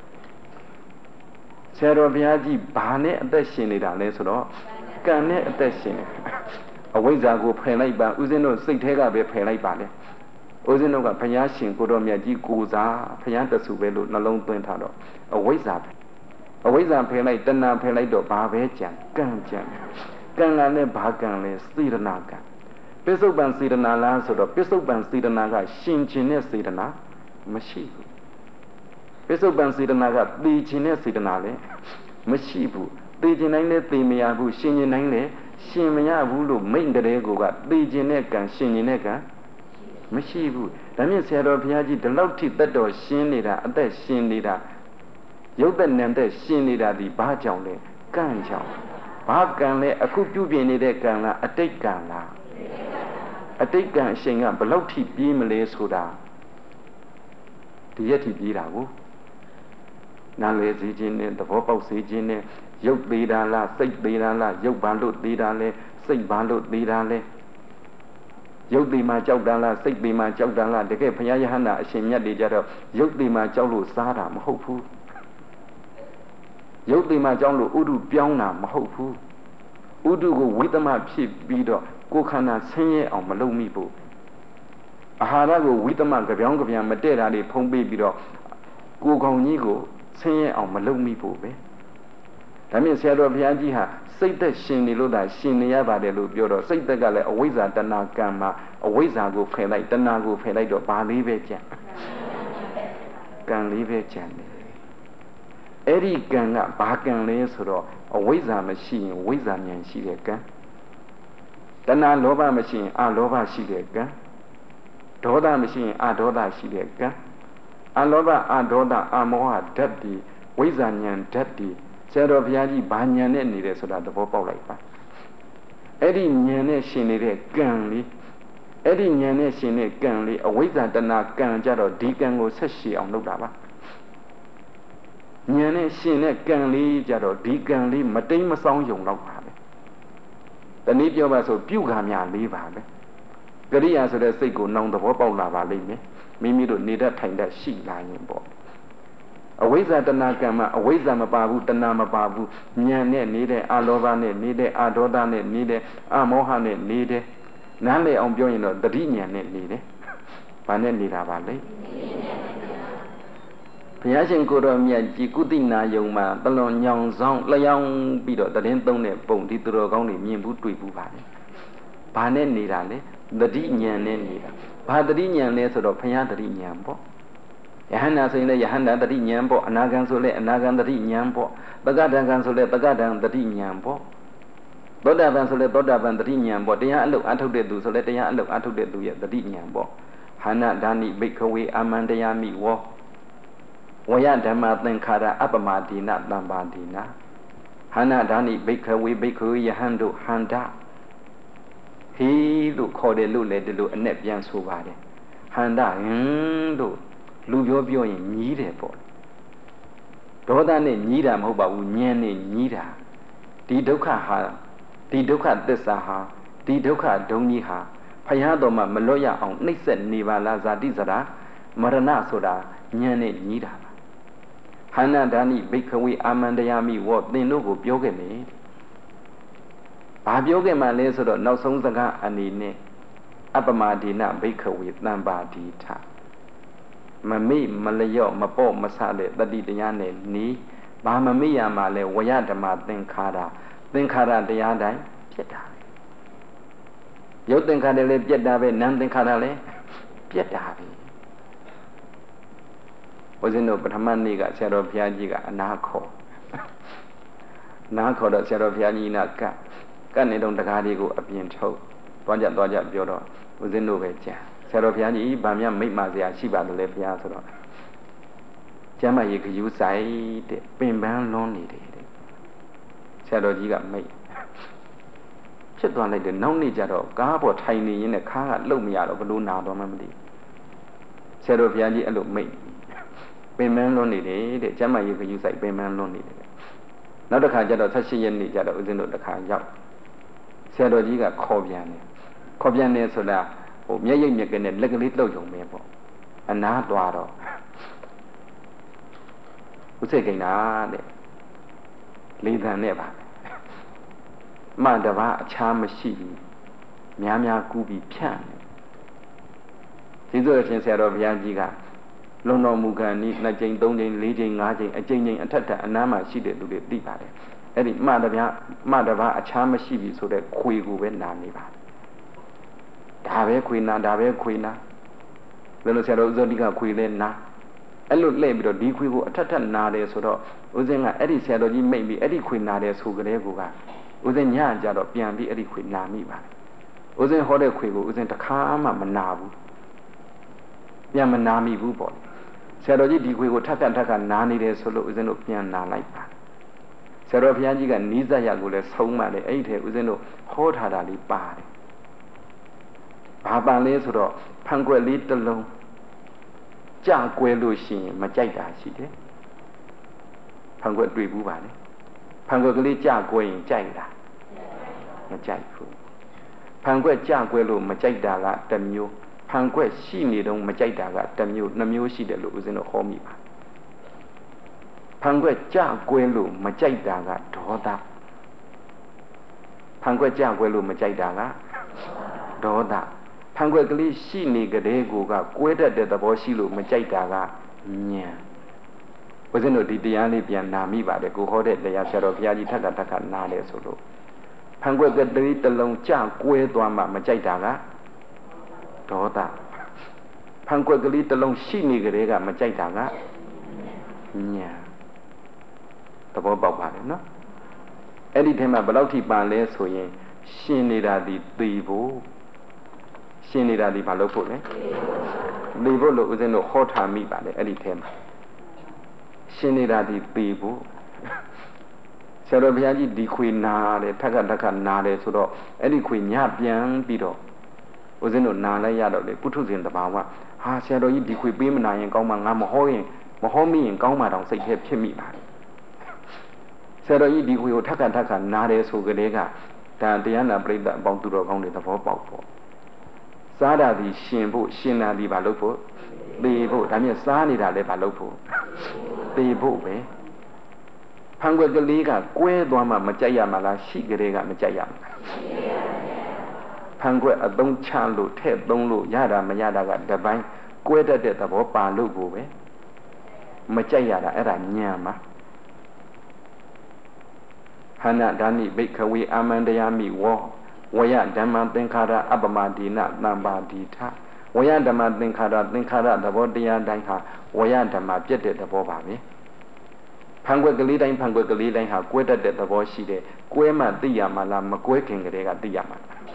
ဆရာတော်ဘုရားကြီးဘာနဲ့အသက်ရှင်နေတာလဲဆိုတော့ကံနဲ့အသက်ရှင်နေအဝိဇ္ဇာကိုဖယ်လိုက်ပါဦးဇင်းတို့စိတ်ထဲကပဲဖယ်လိုက်ပါလေဦးဇင်းတို့ကဘုရားရှင်ကိုတော်မြတ်ကြီးကိုစားဘုရားတဆူပဲလို့နှလုံးသွင်းထားတော့အဝိဇ္ဇာအဝိဇ္ဇာဖယ်လိုက်တဏှာဖယ်လိုက်တော့ဘာပဲကြံကံကြံကံကလည်းဘာကံလဲစေတနာကံပစ္စုပန်စေတနာလားဆိုတော့ပစ္စုပန်စေတနာကရှင်ခြင်းနဲ့စေတနာမရှိဘူးပစ္စုပန်စေတနာကသိခြင်းနဲ့စေတနာလည်းမရှိဘူးသိခြင်းတိုင်းလည်းသိမရဘူးရှင်ခြင်းတိုင်းလည်းရှင်မရဘူးလို့မိန့်တဲ့ကိုကသိခြင်းနဲ့ကံရှင်ခြင်းနဲ့ကံမရှိဘူးဒါမြင့်ဆရာတော်ဘုရားကြီးဒီလောက်ထိသက်တော်ရှင်းနေတာအသက်ရှင်နေတာရုပ်သက်နံသက်ရှင်နေတာဒီဘာကြောင့်လဲကံကြောင့်ဘာကံလဲအခုပြုပြင်နေတဲ့ကံလားအတိတ်ကံလားအတိတ်ကံအရှင်ကဘလောက်ထိပြေးမလဲဆိုတာဒီရက်ထိပြေးတာကိုနားလေစေခြင်းနဲ့သဘောပေါက်စေခြင်းနဲ့ရုပ်သေးတာလားစိတ်သေးတာလားရုပ်ဘာလို့သေးတာလဲစိတ်ဘာလို့သေးတာလဲရုပ်သေးမှကြောက်တာလားစိတ်သေးမှကြောက်တာလားတကယ်ဘုရားယဟန္တာအရှင်မြတ်တွေကြတော့ရုပ်သေးမှကြောက်လို့စားတာမဟုတ်ဘူးရုပ်သေးမှကြောက်လို့ဥဒုပြောင်းတာမဟုတ်ဘူးဥဒုကိုဝိသမဖြစ်ပြီးတော့ကိုယ်ခန္ဓာဆင်းရဲအောင်မလုပ်မိဘူးအာဟာရကိုဝိသမကြပြောင်းကြပြန်မတည့်တာတွေဖုံးပေးပြီးတော့ကိုယ်ကောင်ကြီးကိုဆင်းရဲအောင်မလုပ်မိဘူးပဲဒါမြင့်ဆရာတော်ဘုရားကြီးဟာစိတ်သက်ရှင်နေလို့သာရှင်နေရပါတယ်လို့ပြောတော့စိတ်သက်ကလည်းအဝိဇ္ဇာတဏှာကံမှာအဝိဇ္ဇာကိုဖယ်လိုက်တဏှာကိုဖယ်လိုက်တော့ဘာလေးပဲကြံကံလေးပဲကြံတယ်အဲ့ဒီကံကဘာကံလဲဆိုတော့အဝိဇ္ဇာမရှိရင်ဝိဇ္ဇာဉာဏ်ရှိတဲ့ကံတဏှာလောဘမရှိရင်အလောဘရှိတဲ့ကံဒေါသမရှိရင်အဒေါသရှိတဲ့ကံအလောဘအဒေါသအမောဟဓာတ်ဒီဝိဇ္ဇာဉာဏ်ဓာတ်ဒီဆရာတော်ဘုရားကြီးဘာဉာဏ်နဲ့နေတယ်ဆိုတာသဘောပေါက်လိုက်ပါအဲ့ဒီဉာဏ်နဲ့ရှင်နေတဲ့ကံလေးအဲ့ဒီဉာဏ်နဲ့ရှင်တဲ့ကံလေးအဝိဇ္ဇာတဏှာကံကြတော့ဒီကံကိုဆက်ရှည်အောင်လုပ်တာပါဉာဏ်နဲ့ရှင်တဲ့ကံလေးကြတော့ဒီကံလေးမတိမ်မဆောင်းယုံတော့ပါပဲတနည်းပြောပါဆိုပြုခါများလေးပါပဲကရိယာဆိုတဲ့စိတ်ကိုနောင်သဘောပေါက်လာပါလိမ့်မယ်မိမိတို့နေတတ်ထိုင်တတ်ရှိလာရင်ပေါ့အဝိဇ္ဇာတဏှာကံမှာအဝိဇ္ဇာမပါဘူးတဏှာမပါဘူးဉာဏ်နဲ့နေတဲ့အလောဘနဲ့နေတဲ့အဒေါသနဲ့နေတဲ့အမောဟနဲ့နေတယ်နားလည်အောင်ပြောရင်တော့တတိဉာဏ်နဲ့နေတယ်ဘာနဲ့နေတာပါလဲဘုရားရှင်ကိုတော်မြတ်ကြီးကုသိနာယုံမှာတလွန်ညောင်ဆောင်လျောင်းပြီးတော့တရင်သုံးတဲ့ပုံဒီသူတော်ကောင်းတွေမြင်ဘူးတွေ့ဘူးပါလေဘာနဲ့နေတာလဲတတိဉာဏ်နဲ့နေတာဘာတတိဉာဏ်လဲဆိုတော့ဘုရားတတိဉာဏ်ပေါ့ယဟန္တာဆိုရင်လည်းယဟန္တာတတိဉာဏ်ပေါ့အနာဂံဆိုလည်းအနာဂံတတိဉာဏ်ပေါ့ပကဒံကံဆိုလည်းပကဒံတတိဉာဏ်ပေါ့သောတာပန်ဆိုလည်းသောတာပန်တတိဉာဏ်ပေါ့တရားအလုပ်အထုတ်တဲ့သူဆိုလည်းတရားအလုပ်အထုတ်တဲ့သူရဲ့တတိဉာဏ်ပေါ့ဟန္နဒါနိဘိက္ခဝေအာမန္တယာမိဝောဝယဓမ္မသင်္ခါရအပမဒီနတံပါဒီနာဟန္နဒါနိဘိက္ခဝေဘိက္ခဝေယဟန်တို့ဟန္တာဟီလို့ခေါ်တယ်လို့လည်းဒီလိုအနဲ့ပြန်ဆိုပါတယ်ဟန္တာဟင်းတို့လူပြောပြောရင်ညီးတယ်ပေါ့ဒေါသနဲ့ညီးတာမဟုတ်ပါဘူးဉာဏ်နဲ့ညီးတာဒီဒုက္ခဟာဒီဒုက္ခသစ္စာဟာဒီဒုက္ခဒုံကြီးဟာဖယားတော်မှာမလွတ်ရအောင်နှိမ့်ဆက်နေပါလားဇာတိစရာမရဏဆိုတာဉာဏ်နဲ့ညီးတာဟန္နဒါနိဘိက္ခဝေအာမန္တယာမိဝောသင်တို့ကိုပြောခဲ့မယ်ဘာပြောခဲ့မှလဲဆိုတော့နောက်ဆုံးစကားအနေနဲ့အပမဒီနဘိက္ခဝေတံပါတိထမမိမလျော့မပေါ့မဆတဲ့တတိတရားနဲ့နီးဘာမမိရမှာလဲဝယဓမ္မသင်္ခါရသင်္ခါရတရားတိုင်းဖြစ်တာရုပ်သင်္ခါရလည်းပြက်တာပဲနာမ်သင်္ခါရလည်းပြက်တာပဲဘုရားတို့ပထမနေ့ကဆရာတော်ဘုရားကြီးကအနာခေါ်နာခေါ်တော့ဆရာတော်ဘုရားကြီးကကတ်ကတ်နေတော့တကားလေးကိုအပြင်ထုတ်သွားကြသွားကြပြောတော့ဘုရားတို့ပဲကြာဆရာတော်ဘုရားကြီးဗာမြမိတ်မစရာရှိပါတယ်လေဘုရားဆိုတော့ကျမ်းမရေခယူဆိုင်တဲ့ပင်ပန်းလွန်းနေတယ်တဲ့ဆရာတော်ကြီးကမိတ်ဖြစ်သွားလိုက်တယ်နောက်နေ့ကျတော့ကားပေါ်ထိုင်နေရင်လည်းခါးကလှုပ်မရတော့ဘလို့နာတော့မှမသိဆရာတော်ဘုရားကြီးအဲ့လိုမိတ်ပင်မလွန်းနေတယ်တဲ့ကျမ်းမာရေးခယူဆိုင်ပင်မလွန်းနေတယ်နောက်တစ်ခါကျတော့ဆက်ရှိရက်နေ့ကျတော့ဦးဇင်းတို့တစ်ခါရောက်ဆရာတော်ကြီးကခေါ်ပြန်တယ်ခေါ်ပြန်တယ်ဆိုတာဟိုမျက်ရိပ်မျက်ကနဲ့လက်ကလေးလှုပ်ယုံပဲပေါ့အနားသွားတော့ဦးစိတ်ကိန်းတာတဲ့လေးတန်နဲ့ပါမှတပါအခြားမရှိဘူးများများကူးပြီးဖြန့်တယ်ဒီဆိုရင်ဆရာတော်ဘုရားကြီးကလုံတော်မူခံဤနှစ်ကြိမ်သုံးကြိမ်လေးကြိမ်ငါးကြိမ်အကြိမ်ကြိမ်အထက်ထက်အနားမှာရှိတဲ့လူတွေသိပါတယ်အဲ့ဒီမှတပါမှတပါအခြားမရှိပြီဆိုတဲ့ခွေကိုပဲနာနေပါဒါပဲခွေနာဒါပဲခွေနာဘယ်လိုဆရာတော်ဥဇောတိကခွေလဲနာအဲ့လိုလှည့်ပြီးတော့ဒီခွေကိုအထက်ထက်နာတယ်ဆိုတော့ဦးဇင်းကအဲ့ဒီဆရာတော်ကြီးမိတ်ပြီးအဲ့ဒီခွေနာတယ်ဆိုကြတဲ့ကောကဦးဇင်းညကြတော့ပြန်ပြီးအဲ့ဒီခွေနာမိပါတယ်ဦးဇင်းဟောတဲ့ခွေကိုဦးဇင်းတစ်ခါမှမနာဘူးပြန်မနာမိဘူးပေါ့ဆရာတော်ကြီးဒီခွေကိုထပ်ထပ်ထပ်ကနာနေတယ်ဆိုလို့ဦးဇင်းတို့ပြန်နာလိုက်ပါဆရာတော်ဘုရားကြီးကနီးစပ်ရကိုလည်းဆုံးမှလည်းအဲ့ဒီထဲဦးဇင်းတို့ဟောထားတာလေးပါတယ်ဘာပန်လဲဆိုတော့ဖန်ကွက်လေးတစ်လုံးကြာကွဲလို့ရှိရင်မကြိုက်တာရှိတယ်ဖန်ကွက်တွေ့ဘူးပါလေဖန်ကွက်ကလေးကြာကွဲရင်ကြိုက်တာမကြိုက်ဘူးဖန်ကွက်ကြာကွဲလို့မကြိုက်တာကတစ်မျိုးဖန်ကွက်ရှိနေတော့မကြိုက်တာကတစ်မျိုးနှစ်မျိုးရှိတယ်လို့ဦးဇင်းတို့ဟောမိပါဖန်ကွက်ကြာကွဲလို့မကြိုက်တာကဒေါသဖန်ကွက်ကြာကွဲလို့မကြိုက်တာကဒေါသဖန်ကွက်ကလေးရှိနေကြတဲ့ကိုကကွဲတတ်တဲ့သဘောရှိလို့မကြိုက်တာကဉာဏ်ဦးဇင်းတို့ဒီတရားလေးပြန်နာမိပါတယ်ကိုဟောတဲ့တရားဆရာတော်ဘုရားကြီးထပ်ထပ်ခါနားတယ်ဆိုလို့ဖန်ကွက်ကလေးတစ်လုံးကြာကွဲသွားမှမကြိုက်တာကဒေါသဖန်ကွက်ကလေးတစ်လုံးရှိနေကြတဲ့ကမကြိုက်တာကဉာဏ်သဘောပေါက်ပါတယ်နော်အဲ့ဒီထဲမှာဘယ်လောက်ထိပန်လဲဆိုရင်ရှင်နေတာဒီသိဖို့ရှင်နေတာဒီဘာလို့ဖို့လဲသိဖို့လို့ဦးဇင်းတို့ဟောထားမိပါတယ်အဲ့ဒီထဲမှာရှင်နေတာဒီသိဖို့ဆရာတော်ဘုရားကြီးဒီခွေနာတယ်ထက်ကထက်ကနာတယ်ဆိုတော့အဲ့ဒီခွေညပြန်ပြီးတော့ဦးဇင်းတို့နာလိုက်ရတော့လေပုထုဇဉ်တဘာဝဟာဆရာတော်ကြီးဒီခွေပေးမနာရင်ကောင်းမှာငါမဟောရင်မဟောမိရင်ကောင်းမှာတောင်စိတ်ထဲဖြစ်မိပါတယ်ဆရာတော်ကြီးဒီခွေကိုထက်ကထက်ကနာတယ်ဆိုကြတဲ့ကဒါတရားနာပရိသတ်အပေါင်းသူတော်ကောင်းတွေသဘောပေါက်ဖို့စားတာဒီရှင်ဖို့ရှင်နာဒီဘာလို့ဖို့သေဖို့ဒါမြင်စားနေတာလည်းဘာလို့ဖို့သေဖို့ပဲဖန်ကွက်ကလေးကကွဲသွားမှမကြိုက်ရမှာလားရှိကြတဲ့ကမကြိုက်ရမှာဖန်ကွက်အသုံးချလို့ထည့်သုံးလို့ရတာမရတာကတပိုင်းကွဲတတ်တဲ့သဘောပါလို့ကိုပဲမကြိုက်ရတာအဲ့ဒါညံမှာဟန္နဒါနိဘိက္ခဝေအာမန္တယာမိဝောဝယဓမ္မသင်္ခါရအပ္ပမဒီနသံပါတိထဝယဓမ္မသင်္ခါရသင်္ခါရသဘောတရားတိုင်းဟာဝယဓမ္မပြည့်တဲ့သဘောပါပဲဖန်ကွက်ကလေးတိုင်းဖန်ကွက်ကလေးတိုင်းဟာကွဲတတ်တဲ့သဘောရှိတယ်ကွဲမှသိရမှာလားမကွဲခင်ကတည်းကသိရမှာလား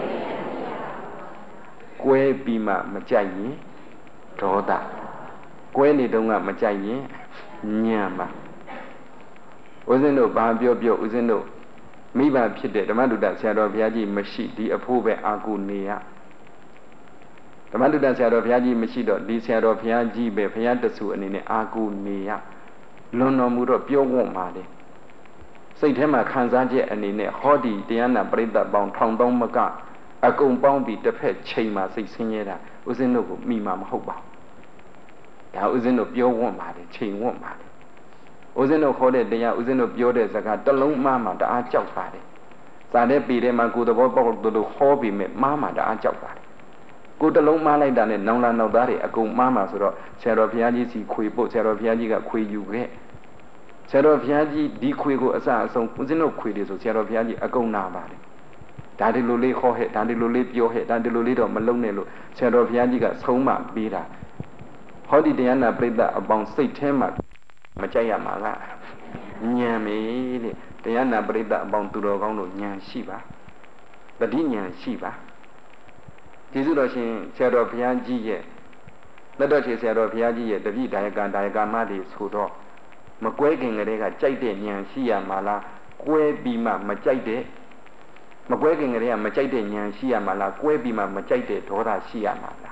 ကွဲပြီးမှမကြိုက်ရင်ဒေါသကွဲနေတုန်းကမကြိုက်ရင်ညံ့ပါဦးဇင်းတို့ဘာပြောပြောဦးဇင်းတို့မိဘဖြစ်တဲ့ဓမ္မတုဒ္ဒဆရာတော်ဘုရားကြီးမရှိဒီအဖို့ပဲအာကုနေရဓမ္မတုဒ္ဒဆရာတော်ဘုရားကြီးမရှိတော့ဒီဆရာတော်ဘုရားကြီးပဲဘုရားတဆူအနေနဲ့အာကုနေရလွန်တော်မူတော့ပြောဝတ်ပါလေစိတ်ထဲမှာခံစားချက်အနေနဲ့ဟောဒီတရားနာပရိသတ်ပေါင်းထောင်ပေါင်းမကအကုန်ပေါင်းပြီးတစ်ဖက်ချိန်မှာစိတ်ဆင်းရဲတာဦးဇင်းတို့ကိုမိမှာမဟုတ်ပါဘူးဒါဦးဇင်းတို့ပြောဝတ်ပါလေချိန်ဝတ်ပါလေဦးဇင်းတို့ခေါ်တဲ့တရားဦးဇင်းတို့ပြောတဲ့စကားတစ်လုံးမှားမှတအားကြောက်ပါတယ်စာတဲ့ပေထဲမှာကိုယ်သဘောပေါက်လို့ဟောပြီးမဲ့မှားမှတအားကြောက်ပါတယ်ကိုယ်တစ်လုံးမှားလိုက်တာနဲ့နောင်လာနောက်သားတွေအကုန်မှားမှဆိုတော့ဆရာတော်ဘုရားကြီးစီခွေပို့ဆရာတော်ဘုရားကြီးကခွေယူခဲ့ဆရာတော်ဘုရားကြီးဒီခွေကိုအစအဆုံးဦးဇင်းတို့ခွေတယ်ဆိုဆရာတော်ဘုရားကြီးအကုန်နာပါတယ်ဒါဒီလိုလေးခေါ်ဟဲ့ဒါဒီလိုလေးပြောဟဲ့ဒါဒီလိုလေးတော့မလုံးနဲ့လို့ဆရာတော်ဘုရားကြီးကဆုံးမပေးတာဟောဒီတရားနာပရိသတ်အပေါင်းစိတ်ထဲမှာမကြိုက်ရမှာကဉာဏ်မေတဲ့တရားနာပရိသတ်အပေါင်းသူတော်ကောင်းတို့ဉာဏ်ရှိပါတတိဉာဏ်ရှိပါကျေးဇူးတော်ရှင်ဆရာတော်ဘုရားကြီးရဲ့လက်တော်ချေဆရာတော်ဘုရားကြီးရဲ့တပိဒါယကဒါယကမတွေဆိုတော့မကွဲခင်ကလေးကကြိုက်တဲ့ဉာဏ်ရှိရမှာလားကွဲပြီးမှမကြိုက်တဲ့မကွဲခင်ကလေးကမကြိုက်တဲ့ဉာဏ်ရှိရမှာလားကွဲပြီးမှမကြိုက်တဲ့ဒေါသရှိရမှာလား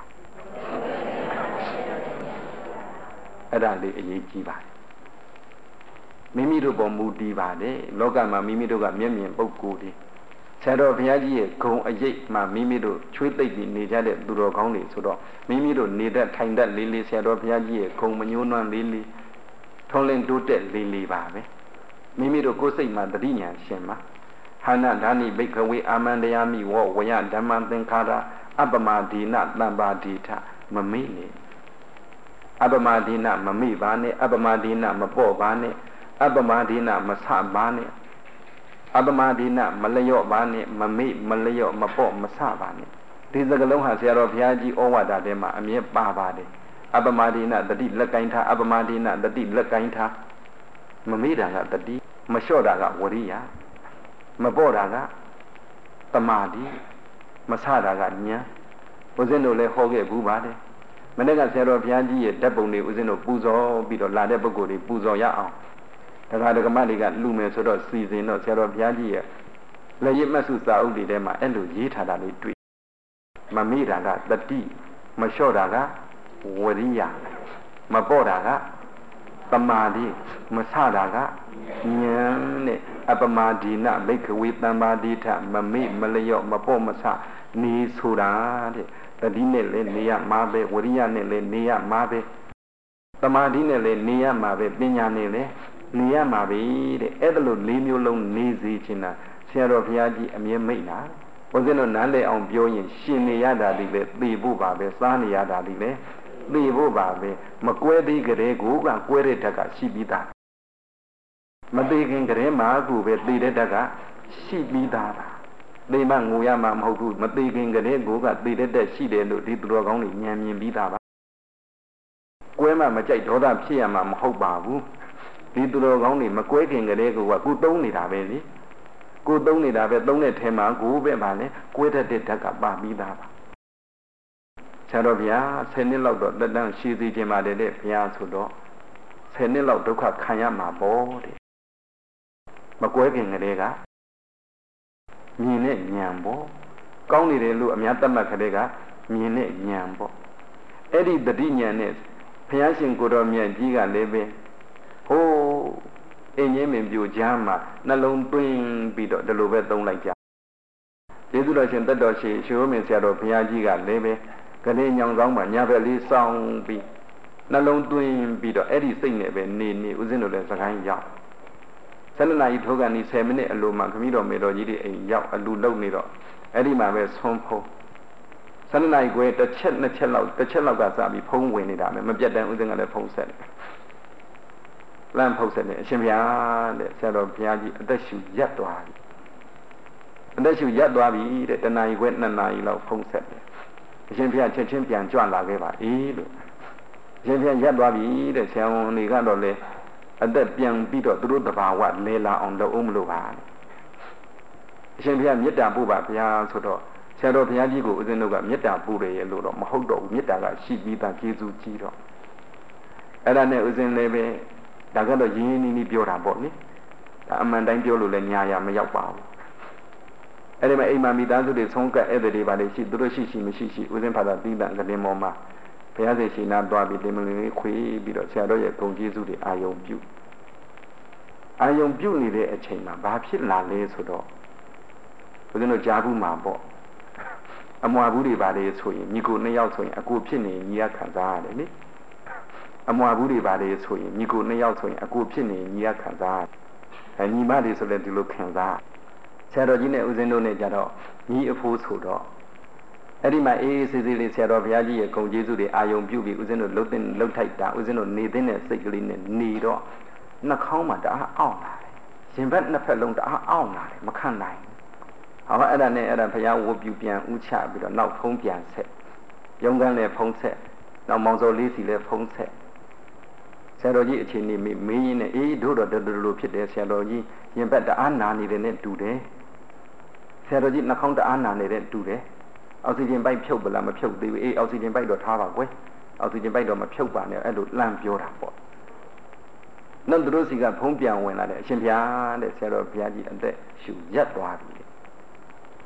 အဲ့ဒါလေးအရေးကြီးပါတယ်မိမိတို့ပေါ်မူတည်ပါတယ်လောကမှာမိမိတို့ကမျက်မြင်ပုဂ္ဂိုလ်တွေဆရာတော်ဘုရားကြီးရဲ့ဂုဏ်အရေးမှာမိမိတို့ချွေးသိပ်ပြီးနေကြတဲ့သူတော်ကောင်းတွေဆိုတော့မိမိတို့နေတတ်ထိုင်တတ်လေးလေးဆရာတော်ဘုရားကြီးရဲ့ဂုဏ်မညှိုးနွမ်းလေးလေးထုံးလင်းတိုးတက်လေးလေးပါပဲမိမိတို့ကိုယ်စိတ်မှာတတိညာရှင်မှာဟာနဒါနိဘိက္ခဝေအာမန္တယာမိဝဝယဓမ္မသင်္ခါရအပ္ပမဒိနတမ္ပါဒိဋ္ဌမမေ့နဲ့အပ္ပမဒိနမမေ့ပါနဲ့အပ္ပမဒိနမပေါ့ပါနဲ့အပ္ပမဒိနမဆပါနဲ့အပ္ပမဒိနမလျော့ပါနဲ့မမေ့မလျော့မပေါ့မဆပါနဲ့ဒီစကလုံးဟာဆရာတော်ဘုရားကြီးဩဝါဒထဲမှာအမြဲပါပါတယ်အပ္ပမဒိနတတိလက်ကင်ထားအပ္ပမဒိနတတိလက်ကင်ထားမမေ့တာကတတိမလျှော့တာကဝရိယမပေါ့တာကတမာတိမဆတာကဉာဏ်ဦးဇင်းတို့လည်းဟောခဲ့ဘူးပါတယ်မနေ့ကဆရာတော်ဘုရားကြီးရဲ့ဓာတ်ပုံတွေဦးဇင်းတို့ပူဇော်ပြီးတော့လာတဲ့ပုဂ္ဂိုလ်တွေပူဇော်ရအောင်ဒကာဒကမတွေကလူမယ်ဆိုတော့စီစဉ်တော့ဆရာတော်ဘုရားကြီးရဲ့လက်ရည်မတ်စုစာအုပ်တွေထဲမှာအဲ့လိုရေးထားတာလေးတွေ့မမေ့တာကတတိမလျှော့တာကဝရိယမပေါ့တာကတမာတိမဆတာကဉာဏ်နဲ့အပ္ပမဒိနဘိက္ခဝေတမ္ပါဒိဋ္ဌမမေ့မလျော့မပေါ့မဆနေဆိုတာတဲ့တတိနဲ့လည်းနေရမှာပဲဝရိယနဲ့လည်းနေရမှာပဲတမာတိနဲ့လည်းနေရမှာပဲပညာနဲ့လည်းနေရမှာပဲတဲ့အဲ့ဒါလို့လေးမျိုးလုံးနေစေချင်တာဆရာတော်ဘုရားကြီးအမြဲမိတ်တာဘုရားတို့နားလည်အောင်ပြောရင်ရှင်နေရတာဒီပဲသိဖို့ပါပဲစားနေရတာဒီပဲသိဖို့ပါပဲမကွဲသေးကြတဲ့ကိုကကွဲတဲ့ဓာတ်ကရှိပြီးသားမသိခင်ကြတဲ့မှာကိုပဲသိတဲ့ဓာတ်ကရှိပြီးသားတာသိမှငိုရမှာမဟုတ်ဘူးမသိခင်ကြတဲ့ကိုကသိတဲ့ဓာတ်ရှိတယ်လို့ဒီသူတော်ကောင်းတွေဉာဏ်မြင်ပြီးသားပါကွဲမှမကြိုက်ဒေါသဖြစ်ရမှာမဟုတ်ပါဘူးဒီသူတော်ကောင်းတွေမကွဲခင်ကြတဲ့ကိုကကိုသုံးနေတာပဲလေကိုသုံးနေတာပဲသုံးတဲ့ထဲမှာကိုပဲပါလေကွဲတတ်တဲ့ဓာတ်ကပါပြီးသားပါဆရာတော်ဗျာဆယ်နှစ်လောက်တော့တက်တန်းရှိသေးခြင်းပါတယ်တဲ့ဘုရားဆိုတော့ဆယ်နှစ်လောက်ဒုက္ခခံရမှာပေါ့တဲ့မကွဲခင်ကလေးကမြင်နဲ့ဉာဏ်ပေါ့ကောင်းနေတယ်လို့အများသတ်မှတ်ကလေးကမြင်နဲ့ဉာဏ်ပေါ့အဲ့ဒီတတိဉာဏ်နဲ့ဘုရားရှင်ကိုတော်မြတ်ကြီးကလည်းပဲဟိုးအင်းကြီးမင်ပြိုချမ်းမှာနှလုံးသွင်းပြီးတော့ဒီလိုပဲသုံးလိုက်ကြကျေးဇူးတော်ရှင်တတ်တော်ရှိရှိုးမင်းဆရာတော်ဘုရားကြီးကလည်းပဲကလေးညောင်ဆောင်မှာညာဘက်လေးစောင်းပြီးနှလုံးသွင်းပြီးတော့အဲ့ဒီစိတ်နဲ့ပဲနေနေဦးဇင်းတို့လည်းစကိုင်းရောက်ဆယ်နှစ်နာရီထိုးကန်ဒီဆယ်မိနစ်အလိုမှာခမည်းတော်မေတော်ကြီးတွေအိမ်ရောက်အလူလုံနေတော့အဲ့ဒီမှာပဲဆွန်းဖုံးဆယ်နှစ်နာရီခွဲတစ်ချက်နှစ်ချက်လောက်တစ်ချက်လောက်ကစပြီးဖုံးဝင်နေတာပဲမပြတ်တမ်းဦးဇင်းကလည်းဖုံးဆက်တယ်လမ်းဖုံးဆက်တယ်အရှင်ဘုရားတဲ့ဆရာတော်ဘုရားကြီးအသက်ရှူရက်သွားပြီအသက်ရှူရက်သွားပြီတဲ့တနာရီခွဲနှစ်နာရီလောက်ဖုံးဆက်တယ်အရှင်ဘုရားချက်ချင်းပြန်ကြွလာခဲ့ပါအေးလို့အရှင်ဘုရားရက်သွားပြီတဲ့ဆရာဝန်တွေကတော့လေအသက်ပြန်ပြီးတော့သူတို့တဘာဝလဲလာအောင်လုပ်အောင်မလို့ပါအရှင်ဘုရားမေတ္တာပို့ပါဘုရားဆိုတော့ဆရာတော်ဘုရားကြီးကိုဦးဇင်းတို့ကမေတ္တာပို့တယ်လို့တော့မဟုတ်တော့ဘူးမေတ္တာကရှိပြီးသားကျေးဇူးကြီးတော့အဲ့ဒါနဲ့ဦးဇင်းလည်းပဲဒါကတော့ရင်းရင်းနှီးနှီးပြောတာပေါ့နိဒါအမှန်တိုင်းပြောလို့လည်းညာရမရောက်ပါဘူးအဲ့ဒီမှာအိမ်မှာမိသားစုတွေဆုံးကပ်ဧည့်သည်တွေပါလေရှိသူတို့ရှိရှိမရှိရှိဦးဇင်းဖာသာပြီးတာကလေးမောမှာဘုရားစေရှင်နာသွားပြီးတင်မလင်းလေးခွေပြီးတော့ဆရာတော်ရဲ့ဂုဏ်ကျေးဇူးတွေအာယုံပြုအာယုံပြုနေတဲ့အချိန်မှာဘာဖြစ်လာလဲဆိုတော့ဦးဇင်းတို့ကြားဘူးမှာပေါ့အမွာဘူးတွေပါလေဆိုရင်ညီကိုနှစ်ယောက်ဆိုရင်အကိုဖြစ်နေညီရခံစားရတယ်လေအမွာဘူးတွေပါလေဆိုရင်ညီကိုနှစ်ယောက်ဆိုရင်အကိုဖြစ်နေညီရခံစားအဲညီမတွေဆိုလည်းဒီလိုခံစားဆရာတော်ကြီးနဲ့ဦးဇင်းတို့နဲ့ကြတော့ညီအဖိုးဆိုတော့အဲ့ဒီမှာအေးအေးဆေးဆေးလေးဆရာတော်ဘုရားကြီးရဲ့ဂုဏ်ကျေးဇူးတွေအာယုံပြုပြီးဦးဇင်းတို့လှုပ်တဲ့လှုပ်ထိုက်တာဦးဇင်းတို့နေတဲ့စိတ်ကလေးနဲ့နေတော့နှာခေါင်းမှာတအားအောင့်လာတယ်ရင်ဘက်နှစ်ဖက်လုံးတအားအောင့်လာတယ်မခံနိုင်ဟောအဲ့ဒါနဲ့အဲ့ဒါဘုရားဝတ်ပြုပြန်ဥချပြီးတော့နောက်ဖုံးပြန်ဆက်ရုံးကန်းလည်းဖုံးဆက်နောက်မောင်စောလေးစီလည်းဖုံးဆက်ဆရာတော်ကြီးအချိန်နေမေးမင်းကြီးနဲ့အေးတို့တော့တော်တော်လိုဖြစ်တယ်ဆရာတော်ကြီးရင်ဘက်တအားနာနေတယ်နဲ့တူတယ်ဆရာတော်ကြီးနှာခေါင်းတအားနာနေတဲ့တူတယ်အောက်ဆီဂျင်ပိုက်ဖြုတ်ပလားမဖြုတ်သေးဘူးအေးအောက်ဆီဂျင်ပိုက်တော့ထားပါကွယ်အောက်ဆီဂျင်ပိုက်တော့မဖြုတ်ပါနဲ့အဲ့လိုလှမ်းပြောတာပေါ့နောက်သူတို့စီကဖုံးပြန်ဝင်လာတယ်အရှင်ဘုရားတဲ့ဆရာတော်ဘုရားကြီးအသက်ရှူရက်သွားပြီ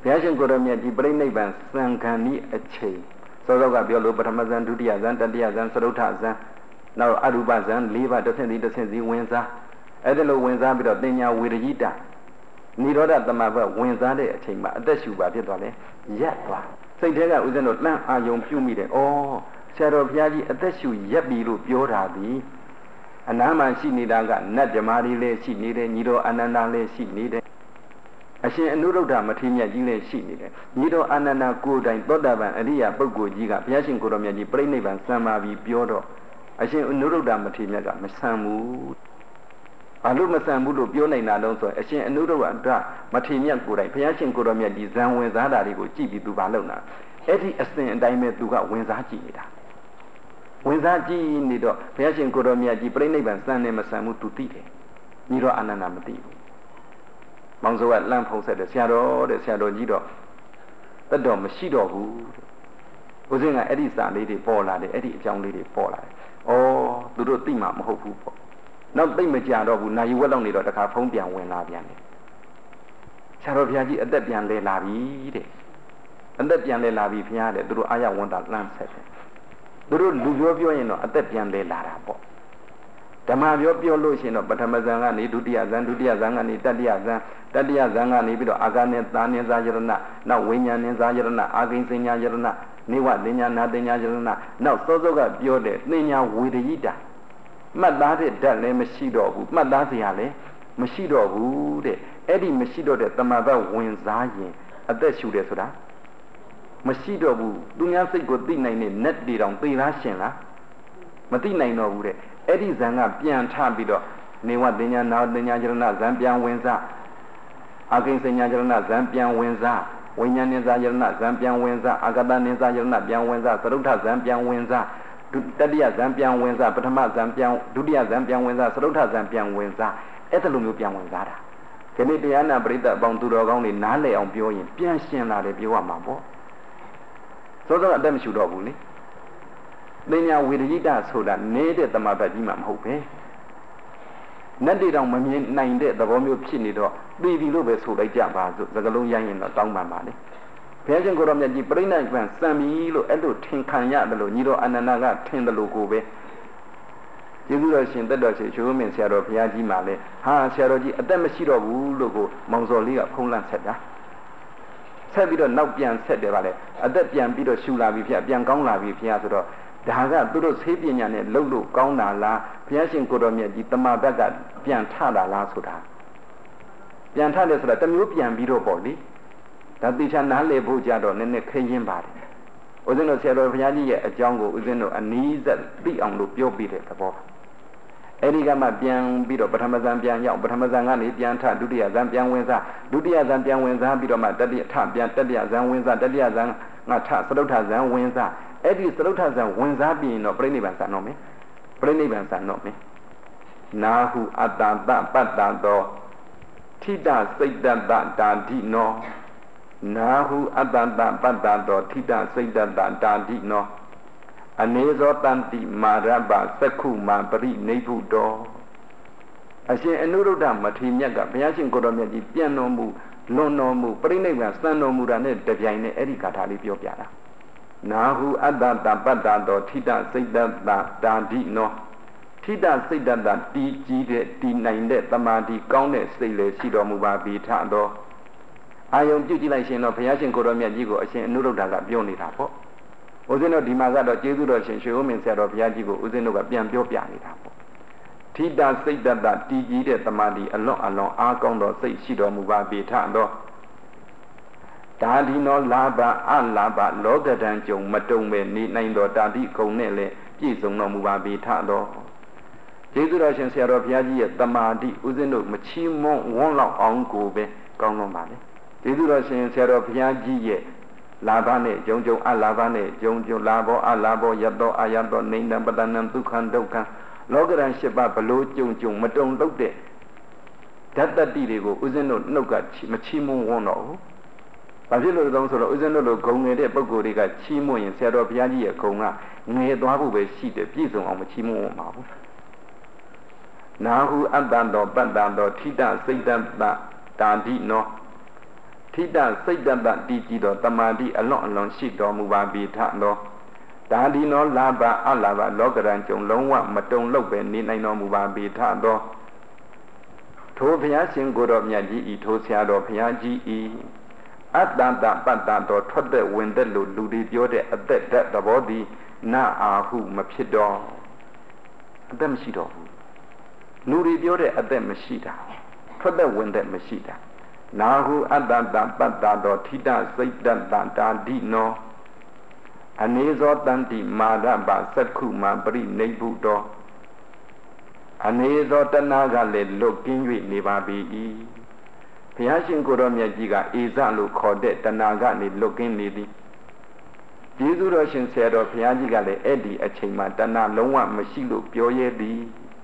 ဘုရားရှင်ကိုရမြတ်ကြီးပြိဋိဘံစံခံဤအချိန်စောစောကပြောလို့ပထမဇန်ဒုတိယဇန်တတိယဇန်သရုဋ္ဌဇန်နောက်အရူပဇန်၄ပါးတစ်ဆင့်စီတစ်ဆင့်စီဝင်စားအဲ့ဒါလိုဝင်စားပြီးတော့တင်ညာဝေရကြီးတာနိရောဓသမဘဝင်စားတဲ့အချိန်မှာအသက်ရှူပါဖြစ်သွားလဲရက်သွားစိတ်ထဲကဥစဉ်တို့လှမ်းအာယုံပြုမိတယ်ဩဆရာတော်ဘုရားကြီးအသက်ရှူရက်ပြီလို့ပြောတာဒီအနားမှာရှိနေတာကနတ်ဓမ္မတွေလည်းရှိနေတယ်ညီတော်အာနန္ဒာလည်းရှိနေတယ်အရှင်အနုရုဒ္ဓမထေရမြတ်ကြီးလည်းရှိနေတယ်ညီတော်အာနန္ဒာကိုယ်တိုင်သောတာပန်အရိယာပုဂ္ဂိုလ်ကြီးကဘုရားရှင်ကိုယ်တော်မြတ်ကြီးပြိဋိဘံစံပါပြီးပြောတော့အရှင်အနုရုဒ္ဓမထေရမြတ်ကမဆံဘူးဘာလို့မဆံဘူးလို့ပြောနေတာတော့ဆိုအရှင်အနုရုဒ္ဓမထေရမြတ်ကိုယ်တိုင်ဘုရားရှင်ကိုယ်တော်မြတ်ကြီးဇံဝင်စားတာတွေကိုကြည့်ပြီးသူဘာလုပ်နာအဲ့ဒီအစဉ်အတိုင်းပဲသူကဝင်စားကြည့်နေတာဝင်စားကြည့်နေတော့ဘုရားရှင်ကိုယ်တော်မြတ်ကြီးပြိဋိဘံစံနေမဆံဘူးသူသိတယ်ညီတော်အာနန္ဒာမသိဘူးမောင်စောကလမ်းဖုံးဆက်တယ်ဆရာတော်တဲ့ဆရာတော်ကြီးတော့တတ်တော်မရှိတော့ဘူးဦးဇင်းကအဲ့ဒီစာလေးတွေပေါ်လာတယ်အဲ့ဒီအကြောင်းလေးတွေပေါ်လာတယ်ဩသူတို့သိမှမဟုတ်ဘူးပေါ့နောက်သိမကြတော့ဘူးနာယူဝက်လောက်နေတော့တခါဖုံးပြန်ဝင်လာပြန်တယ်ဆရာတော်ဘုရားကြီးအသက်ပြန်လဲလာပြီတဲ့အသက်ပြန်လဲလာပြီဘုရားတဲ့သူတို့အာရဝန်တာလမ်းဆက်တယ်သူတို့လူပြောပြောရင်တော့အသက်ပြန်လဲလာတာပေါ့ဓမ္မပြောပြောလို့ရှိရင်တော့ပထမဇန်ကနေဒုတိယဇန်ဒုတိယဇန်ကနေတတိယဇန်တတိယဇန်ကနေပြီးတော့အာဂာနဲ့သာနေဇာယရဏနောက်ဝိညာဉ်နဲ့ဇာယရဏအာဂိဉ္စညာယရဏနေဝတင်ညာနာတင်ညာယရဏနောက်စောစောကပြောတဲ့သင်ညာဝေဒယိတာမှတ်သားတဲ့ဓာတ်လည်းမရှိတော့ဘူးမှတ်သားစရာလည်းမရှိတော့ဘူးတဲ့အဲ့ဒီမရှိတော့တဲ့တမဘဝင်စားရင်အသက်ရှူတယ်ဆိုတာမရှိတော့ဘူးသူများစိတ်ကိုသိနိုင်တဲ့နတ်တွေတောင်သိလားရှင်လားမသိနိုင်တော့ဘူးတဲ့အဲ့ဒီဇံကပြန်ထပြီးတော့နေဝတင်ညာနာတင်ညာယရဏဇံပြန်ဝင်စားအာဂိဉ္စညာယရဏဇံပြန်ဝင်စားဝိညာဉ်ဉာဏ်ယရဏဇံပြန်ဝင်စားအာဂတဉာဏ်ယရဏပြန်ဝင်စားသရုဋ္ဌဇံပြန်ဝင်စားတတိယဇံပြန်ဝင်စားပထမဇံပြန်ဒုတိယဇံပြန်ဝင်စားသရုဋ္ဌဇံပြန်ဝင်စားအဲ့ဒါလိုမျိုးပြန်ဝင်စားတာခဏတရားနာပရိသတ်အပေါင်းသူတော်ကောင်းတွေနားလည်အောင်ပြောရင်ပြန်ရှင်းလာတယ်ပြောရမှာပေါ့စောစောအတက်မရှိတော့ဘူးလေသင်ညာဝေဒိတဆိုတာနေတဲ့တမဘတ်ကြီးမှမဟုတ်ပဲနတ်တွေတောင်မမြင်နိုင်တဲ့သဘောမျိုးဖြစ်နေတော့သိပြီလို့ပဲဆိုလိုက်ကြပါစို့စကလုံးရိုင်းရင်တော့တောင်းပန်ပါလေဘုရားရှင်ကိုရောမြတ်ကြီးပြိဋိနိဗ္ဗာန်စံပြီလို့အဲ့လိုထင်ခံရတယ်လို့ညီတော်အာနန္ဒာကထင်တယ်လို့ကိုပဲကျေးဇူးတော်ရှင်တက်တော်ရှင်ချိုးမင်းဆရာတော်ဘုရားကြီးမှလည်းဟာဆရာတော်ကြီးအသက်မရှိတော့ဘူးလို့ကိုမောင်စော်လေးကဖုံးလန့်ဆက်တာဆက်ပြီးတော့နောက်ပြန်ဆက်တယ်ပါလေအသက်ပြန်ပြီးတော့ရှူလာပြီဖျက်ပြန်ကောင်းလာပြီဖျက်ဆိုတော့ဒါကသူတို့ဆေးပညာနဲ့လှုပ်လို့ကောင်းတာလားဘုရားရှင်ကိုတော်မြတ်ကြီးတမဘက်ကပြန်ထတာလားဆိုတာပြန်ထတယ်ဆိုတာတမျိုးပြန်ပြီးတော့ပေါ့လေဒါတိချာနားလည်ဖို့ကြတော့နည်းနည်းခင်းရင်းပါတယ်ဦးဇင်းတို့ဆရာတော်ဘုရားကြီးရဲ့အကြောင်းကိုဦးဇင်းတို့အနီးစပ်သိအောင်လို့ပြောပြတဲ့သဘောအဲ့ဒီကမှပြန်ပြီးတော့ပထမဇန်ပြန်ရောက်ပထမဇန်ကနေပြန်ထဒုတိယဇန်ပြန်ဝင်စားဒုတိယဇန်ပြန်ဝင်စားပြီးတော့မှတတိယထပြန်တတိယဇန်ဝင်စားတတိယဇန်ငါထသရုဋ္ဌဇန်ဝင်စားအဲ့ဒီသရုဋ္ဌဇံဝင်စားပြီးရင်တော့ပြိဋိဘံစံတော့မယ်ပြိဋိဘံစံတော့မယ်နာဟုအတ္တတပတ္တသောထိတစိတ်တတတာဓိနောနာဟုအတ္တတပတ္တသောထိတစိတ်တတတာဓိနောအနေဇောတန္တိမာရပသက္ခုမာပရိနိဗ္ဗုတောအရှင်အနုရုဒ္ဓမထေရမြတ်ကဘုရားရှင်ကိုယ်တော်မြတ်ကြီးပြန်တော်မူလွန်တော်မူပြိဋိဘံစံတော်မူတာနဲ့တပြိုင်နက်အဲ့ဒီဂါထာလေးပြောပြတာနာဟုအတ္တတပတ္တသောထိတစိတ်တတတာဓိနောထိတစိတ်တတတီးကြီးတဲ့တီးနိုင်တဲ့တမာတိကောင်းတဲ့စိတ်လည်းရှိတော်မူပါပြီထသောအာယုံပြုကြည့်လိုက်ရှင်တော့ဘုရားရှင်ကိုယ်တော်မြတ်ကြီးကိုအရှင်အနုရုဒ္ဓကပြောနေတာပေါ့ဦးဇင်းတို့ဒီမှာကတော့ကျေးဇူးတော်ရှင်ရွှေဦးမင်းဆရာတော်ဘုရားကြီးကိုဦးဇင်းတို့ကပြန်ပြောပြနေတာပေါ့ထိတစိတ်တတတီးကြီးတဲ့တမာတိအလွန်အလွန်အားကောင်းသောစိတ်ရှိတော်မူပါပြီထသောဒါဒီနောလာဘအလာဘလောကဒံကြုံမတုံပဲနေနိုင်တော်တာတိကုံနဲ့လည်းပြည့်စုံတော်မူပါပြီထတော်ကျေးဇူးတော်ရှင်ဆရာတော်ဘုရားကြီးရဲ့တမာတိဥစဉ်တို့မချီးမွမ်းဝန်းလောက်အောင်ကိုပဲကောင်းလွန်ပါလေကျေးဇူးတော်ရှင်ဆရာတော်ဘုရားကြီးရဲ့လာဘနဲ့ဂျုံဂျုံအလာဘနဲ့ဂျုံဂျုံလာဘောအလာဘောယတောအာယတောနေနံပတနံဒုက္ခံဒုက္ခံလောကရန်ရှိပါဘလို့ကြုံကြုံမတုံတော့တဲ့ဓာတ်တတိတွေကိုဥစဉ်တို့နှုတ်ကမချီးမွမ်းဝန်းတော့ဘူးဘာဖြစ်လို့လဲဆိုတော့ဥစဉ်တို့လိုဂုံငယ်တဲ့ပုဂ္ဂိုလ်တွေကချီးမွမ်းရင်ဆရာတော်ဘုရားကြီးရဲ့ဂုံကငယ်သွားဖို့ပဲရှိတယ်ပြည့်စုံအောင်မချီးမွမ်းပါဘူးနာဟုအတ္တတော်ပတ္တတော်ထိတစိတ်တတတာဓိနောထိတစိတ်တတတည်ကြည်သောတမာတိအလွန်အလွန်ရှိတော်မူပါပြီထသောဒါဒီနောလာဘအလာဘလောကရန်ကြုံလုံးဝမတုံလို့ပဲနေနိုင်တော်မူပါပြီထသောထိုဘုရားရှင်ကိုယ်တော်မြတ်ကြီးဤထိုဆရာတော်ဘုရားကြီးဤအတ္တတပတ္တတော်ထွက်တဲ့ဝင်တဲ့လို့လူတွေပြောတဲ့အသက်ဓာတ်သဘောသည်နာအာဟုမဖြစ်တော့အသက်မရှိတော့ဘူးလူတွေပြောတဲ့အသက်မရှိတာထွက်တဲ့ဝင်တဲ့မရှိတာနာဟုအတ္တတပတ္တတော်ထိတစိတ်တတတာဒီနောအနေဇောတန္တိမာရပသက္ခုမပရိနိဗ္ဗုတောအနေဇောတဏကလည်းလွတ်ကင်း၍နေပါပြီဘုရားရှင်ကိုယ်တော်မြတ်ကြီးကဧဇလို့ခေါ်တဲ့တဏကနေလွတ်ကင်းနေသည်ကျေးဇူးတော်ရှင်ဆရာတော်ဘုရားကြီးကလည်းအဲ့ဒီအချိန်မှာတဏလုံးဝမရှိလို့ပြောရဲသည်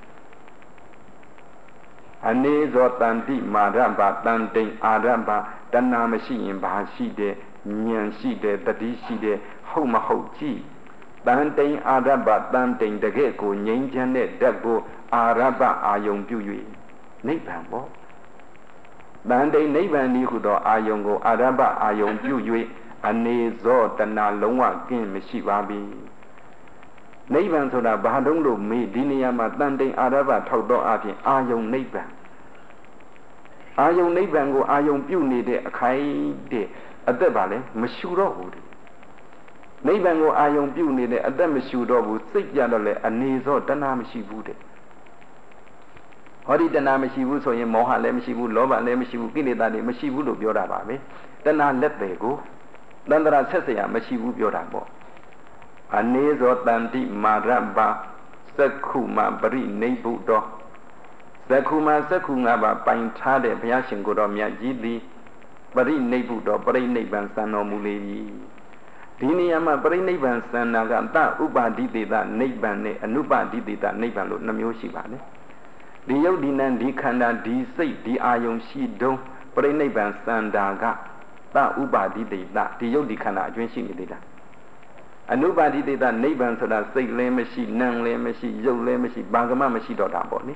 အနေဇောတန္တိမာရပတန်တိန်အာရပတဏမရှိရင်ဘာရှိတယ်ဉာဏ်ရှိတယ်တတိရှိတယ်ဟုတ်မဟုတ်ကြည့်တန်တိန်အာရပတန်တိန်တကယ့်ကိုငြိမ်းချမ်းတဲ့ဓာတ်ကိုအာရပအာယုံပြု၍နိဗ္ဗာန်ပေါ့တန်တိန်နိဗ္ဗာန်ဤဟုသောအာယုံကိုအာရပအာယုံပြု၍အနေဇောတဏလုံးဝကင်းမရှိပါပြီနိဗ္ဗာန်ဆိုတာဘာတုံးလို့မေးဒီနေရာမှာတန်တိန်အာရပထောက်သောအပြင်အာယုံနိဗ္ဗာန်အာယုံနိဗ္ဗာန်ကိုအာယုံပြုနေတဲ့အခိုင်တဲ့အသက်ပါလဲမရှူတော့ဘူးနိဗ္ဗာန်ကိုအာယုံပြုနေတဲ့အသက်မရှူတော့ဘူးစိတ်ကြတော့လေအနေဇောတဏမရှိဘူးတဲ့ဟောဒီတဏမရှိဘူးဆိုရင်မောဟလည်းမရှိဘူးလောဘလည်းမရှိဘူးကိလေသာတွေမရှိဘူးလို့ပြောတာပါပဲတဏလက်တယ်ကိုတန္တရာဆက်เสียမရှိဘူးပြောတာပေါ့အနေဇောတန္တိမာရပသက္ခုမပရိနိဗ္ဗုတောသက္ခုမသက္ခုငါးပါးပိုင်ထားတဲ့ဘုရားရှင်ကိုယ်တော်မြတ်ကြီးသည်ပရိနိဗ္ဗုတောပရိနိဗ္ဗာန်စံတော်မူလေပြီဒီနေရာမှာပရိနိဗ္ဗာန်စံနာကတဥပါဒိတေတနိဗ္ဗာန်နဲ့အနုပါဒိတေတနိဗ္ဗာန်လို့နှမျိုးရှိပါတယ်ဒီယုတ်ဒီနံဒီခန္ဓာဒီစိတ်ဒီအာယုံရှိတုံးပရိနိဗ္ဗာန်စံတာကတဥပါဒိတေတဒီယုတ်ဒီခန္ဓာအကျွင်းရှိနေသေးတာအနုပါဒိတေတနိဗ္ဗာန်ဆိုတာစိတ်လည်းမရှိနံလည်းမရှိရုပ်လည်းမရှိဘာကမှမရှိတော့တာပေါ့နိ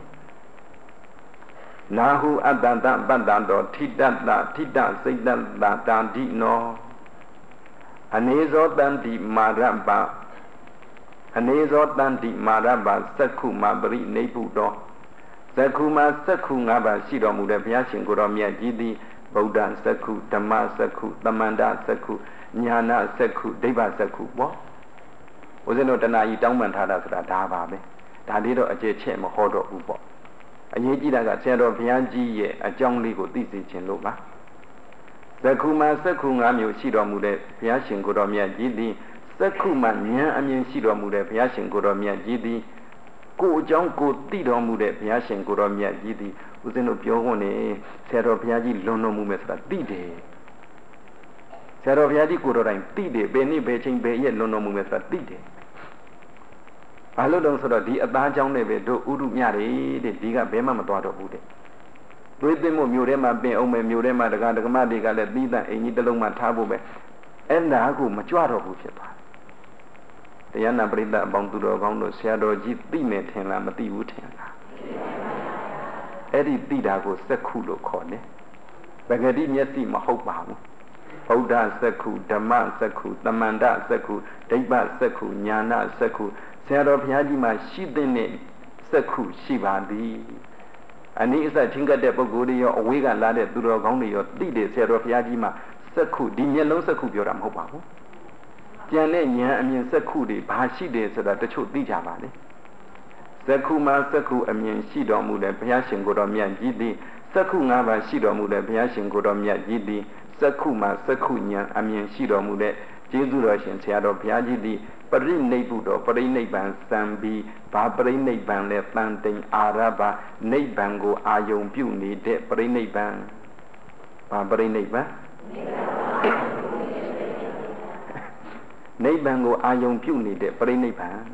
နာဟုအတ္တတပတ္တတော်ထိတတထိတစိတ်တတတာတိနောအနေဇောတန္တိမာရပအနေဇောတန္တိမာရပသက္ခုမပရိနိဗ္ဗုတောသက္ခုမသက္ခုငါးပါးရှိတော်မူတဲ့ဘုရားရှင်ကိုယ်တော်မြတ်ကြီးသည်ဗုဒ္ဓသက္ခုဓမ္မသက္ခုသမန္တသက္ခုညာနာသက္ခုဒိဗ္ဗသက္ခုပေါ့ဦးဇင်းတို့တဏှာကြီးတောင်းပန်ထားတာဆိုတာဒါပါပဲဒါလေးတော့အကျေချက်မဟောတော့ဘူးပေါ့အရေးကြီးတာကဆရာတော်ဘုရားကြီးရဲ့အကြောင်းလေးကိုသိစေခြင်းလို့ပါသက္ခုမသက္ခုငါးမျိုးရှိတော်မူတဲ့ဘုရားရှင်ကိုယ်တော်မြတ်ကြီးသည်သက္ခုမဉာဏ်အမြင်ရှိတော်မူတဲ့ဘုရားရှင်ကိုယ်တော်မြတ်ကြီးသည်ကိုယ်အကြောင်းကိုသိတော်မူတဲ့ဘုရားရှင်ကိုယ်တော်မြတ်ကြီးသည်ဦးဇင်းတို့ပြောခွင့်နေဆရာတော်ဘုရားကြီးလွန်တော်မူမယ်ဆိုတာသိတယ်ဆရာတော်ဘုရားကြီးကိုယ်တော်တိုင်သိတယ်ဘယ်နည်းဘယ်ချိန်ဘယ်ရက်လွန်တော်မူမယ်ဆိုတာသိတယ်ဘာလို့လဲဆိုတော့ဒီအသားကြောင့်နဲ့ပဲတို့ဥရုမြတယ်တဲ့ဒီကဘယ်မှမသွားတော့ဘူးတဲ့သွေးသိမ်းမှုမြို့ထဲမှာပင်အောင်မယ်မြို့ထဲမှာတက္ကဒကမတွေကလည်းသီးသန့်အင်ကြီးတစ်လုံးမှထားဖို့ပဲအဲ့ဒါကိုမကြွတော့ဘူးဖြစ်သွားတယ်တရားနာပရိသတ်အပေါင်းသူတော်ကောင်းတို့ဆရာတော်ကြီးသိမယ်ထင်လားမသိဘူးထင်လားအဲ့ဒီသိတာကိုစက္ခုလို့ခေါ်တယ်ပဂတိမျက်စိမဟုတ်ပါဘူးဗုဒ္ဓစက္ခုဓမ္မစက္ခုသမန္တစက္ခုဒိဗ္ဗစက္ခုညာနာစက္ခုဆရာတော်ဘုရားကြီးမှာရှိတဲ့စက္ခုရှိပါသည်အနည်းအစချင်းကတဲ့ပုဂ္ဂိုလ်တွေရောအဝေးကလာတဲ့သူတော်ကောင်းတွေရောသိတယ်ဆရာတော်ဘုရားကြီးမှာစက္ခုဒီမျက်လုံးစက္ခုပြောတာမဟုတ်ပါဘူးကျန်တဲ့ဉာဏ်အမြင်စက္ခုတွေဘာရှိတယ်ဆိုတာတချို့သိကြပါလေစက္ခုမှာစက္ခုအမြင်ရှိတော်မူတဲ့ဘုရားရှင်ကိုယ်တော်မြတ်ကြီးသည်စက္ခု၅ပါးရှိတော်မူတဲ့ဘုရားရှင်ကိုယ်တော်မြတ်ကြီးသည်စက္ခုမှာစက္ခုဉာဏ်အမြင်ရှိတော်မူတဲ့ကျေးဇူးတော်ရှင်ဆရာတော်ဘုရားကြီးသည်ပရိနိဗ္ဗုတောပရိနိဗ္ဗာန်စံပြီးဘာပရိနိဗ္ဗာန်လဲတန်တိန်အာရဘနိဗ္ဗာန်ကိုအာယုံပြုနေတဲ့ပရိနိဗ္ဗာန်ဘာပရိနိဗ္ဗာန်နိဗ္ဗာန်ကိုအာယုံပြုနေတဲ့ပရိနိဗ္ဗာန်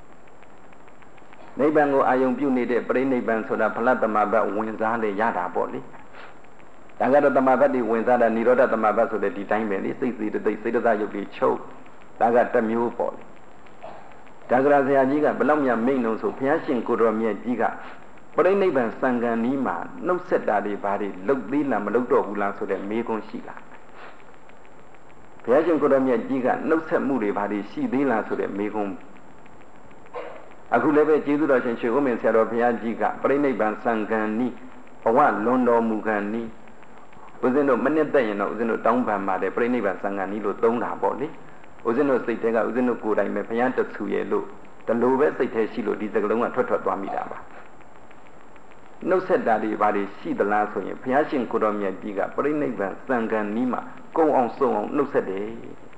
နိဗ္ဗာန်ကိုအာယုံပြုနေတဲ့ပရိနိဗ္ဗာန်ဆိုတာဖလတ်သမဘတ်ဝင်စားလေရတာပေါ့လေဒါကတော့သမဘတ်တွေဝင်စားတာនិရောဓသမဘတ်ဆိုတဲ့ဒီတိုင်းပဲလေစိတ်စီတသိစိတ်တသယုတ်တွေချုပ်ဒါကတစ်မျိုးပေါ့လေဒါကြရာဆရာကြီးကဘလောက်များမိန့်လို့ဆိုဘုရားရှင်ကိုယ်တော်မြတ်ကြီးကပရိနိဗ္ဗာန်စံဃန်နီးမှာနှုတ်ဆက်တာတွေဘာတွေလုတ်သေးလားမလုတ်တော့ဘူးလားဆိုတဲ့မေးခွန်းရှိလာဘုရားရှင်ကိုတော်မြတ်ကြီးကနှုတ်ဆက်မှုတွေဘာတွေရှိသေးလားဆိုတဲ့မေးခွန်းအခုလည်းပဲကျေးဇူးတော်ရှင်ရွှေကုန်းမင်းဆရာတော်ဘုရားကြီးကပြိဋိဘံစံဃံနီးဘဝလွန်တော်မူကံနီးဦးဇင်းတို့မနစ်သက်ရင်တော့ဦးဇင်းတို့တောင်းပန်ပါတယ်ပြိဋိဘံစံဃံနီးလို့သုံးတာပေါ့လေဦးဇင်းတို့စိတ်ထဲကဦးဇင်းတို့ကိုယ်တိုင်ပဲဘုရားတဆူရဲ့လို့တလို့ပဲစိတ်ထဲရှိလို့ဒီစကလုံးကထွက်ထွက်သွားမိတာပါနှုတ်ဆက်တာတွေဘာတွေရှိသလားဆိုရင်ဘုရားရှင်ကိုတော်မြတ်ကြီးကပြိဋိဘံစံဃံနီးမှာကုံအောင်စုံအောင်နှုတ်ဆက်တယ်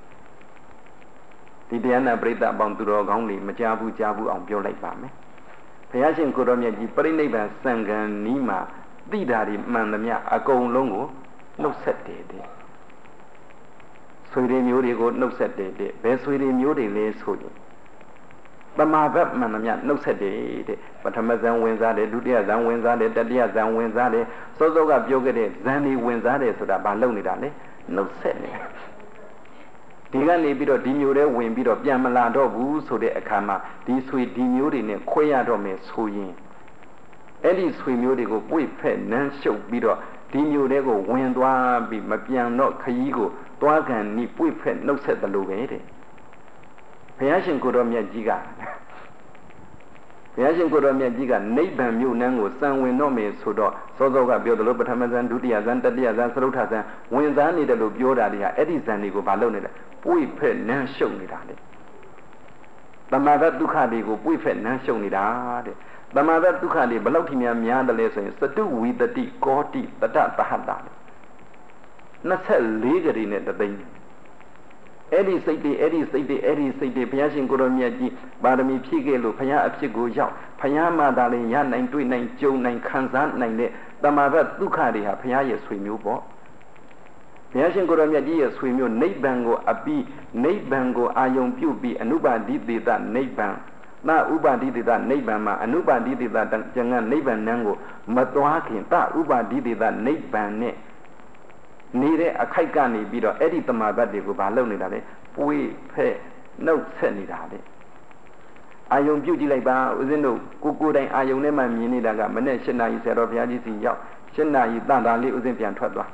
ဒီတရားနာပရိသတ်အပေါင်းသူတော်ကောင်းတွေမကြားဘူးကြားဘူးအောင်ပြောလိုက်ပါမယ်ဘုရားရှင်ကိုတော်မြတ်ကြီးပြိဋိဘံစံဃံနီးမှာသိတာတွေမှန်သမျှအကုန်လုံးကိုနှုတ်ဆက်တယ်တဲ့ဆွေတွေမျိုးတွေကိုနှုတ်ဆက်တယ်တဲ့ဘယ်ဆွေတွေမျိုးတွေလဲဆိုရင်တမာဘတ်မှန်သမျှနှုတ်ဆက်တယ်တဲ့ပထမဇန်ဝင်စားတယ်ဒုတိယဇန်ဝင်စားတယ်တတိယဇန်ဝင်စားတယ်စောစောကပြောခဲ့တဲ့ဇန်တွေဝင်စားတယ်ဆိုတာဘာလုပ်နေတာလဲနှုတ်ဆက်နေဒီကနေပြီးတော့ဒီမျိုးတွေဝင်ပြီးတော့ပြန်မလာတော့ဘူးဆိုတဲ့အခါမှာဒီဆွေဒီမျိုးတွေနဲ့ခွဲရတော့မယ်ဆိုရင်အဲ့ဒီဆွေမျိုးတွေကိုပွေဖက်နမ်းရှုပ်ပြီးတော့ဒီမျိုးတွေကိုဝင်သွားပြီးမပြန်တော့ခရီးကိုသွားကန်နီးပွေဖက်နှုတ်ဆက်တယ်လို့ပဲတဲ့ဘုရားရှင်ကိုတော်မြတ်ကြီးကဘုရားရှင်ကိုတော်မြတ်ကြီးကနိဗ္ဗာန်မြို့နန်းကိုစံဝင်တော့မယ်ဆိုတော့စောစောကပြောသလိုပထမဇန်ဒုတိယဇန်တတိယဇန်သရုတ်ထဇန်ဝင်စားနေတယ်လို့ပြောတာတွေကအဲ့ဒီဇန်တွေကိုမလုပ်နေတယ်ပွေဖက်နမ်းရှုပ်နေတာတဲ့တမာဘဒုက္ခတွေကိုပွေဖက်နမ်းရှုပ်နေတာတဲ့တမာဘဒုက္ခတွေဘလောက်ထိများများတယ်လဲဆိုရင်စတုဝိတတိကောတိတတသဟတနှစ်ဆယ့်လေးကြိမ်နဲ့တသိန်းအဲ့ဒီစိတ်တွေအဲ့ဒီစိတ်တွေအဲ့ဒီစိတ်တွေဘုရားရှင်ကိုတော်မြတ်ကြီးပါရမီဖြည့်ခဲ့လို့ဘုရားအဖြစ်ကိုရောက်ဘုရားမှသာလည်းရနိုင်တွေ့နိုင်ကြုံနိုင်ခံစားနိုင်တဲ့တမာဘဒုက္ခတွေဟာဘုရားရဲ့ဆွေမျိုးပေါ့ဘုရားရှင်ကိုတော်မြတ်ကြီးရဲ့ဆွေမျိုးနိဗ္ဗာန်ကိုအပြီးနိဗ္ဗာန်ကိုအာယုံပြုပြီးအနုပါတိတေတနိဗ္ဗာန်သာဥပါတိတေတနိဗ္ဗာန်မှာအနုပါတိတေတကျန်ကနိဗ္ဗာန်နန်းကိုမသွားခင်သာဥပါတိတေတနိဗ္ဗာန်နဲ့နေတဲ့အခိုက်ကနေပြီးတော့အဲ့ဒီတမာဘတ်တွေကိုဘာလုပ်နေတာလဲပွေဖဲ့နှုတ်ဆက်နေတာလေအာယုံပြုတ်ကြည့်လိုက်ပါဦးဇင်းတို့ကိုကိုတိုင်အာယုံထဲမှာမြင်နေတာကမနေ့၈နာရီဆရာတော်ဘုရားကြီးစီရောက်၈နာရီတန်တာလေးဦးဇင်းပြန်ထွက်သွား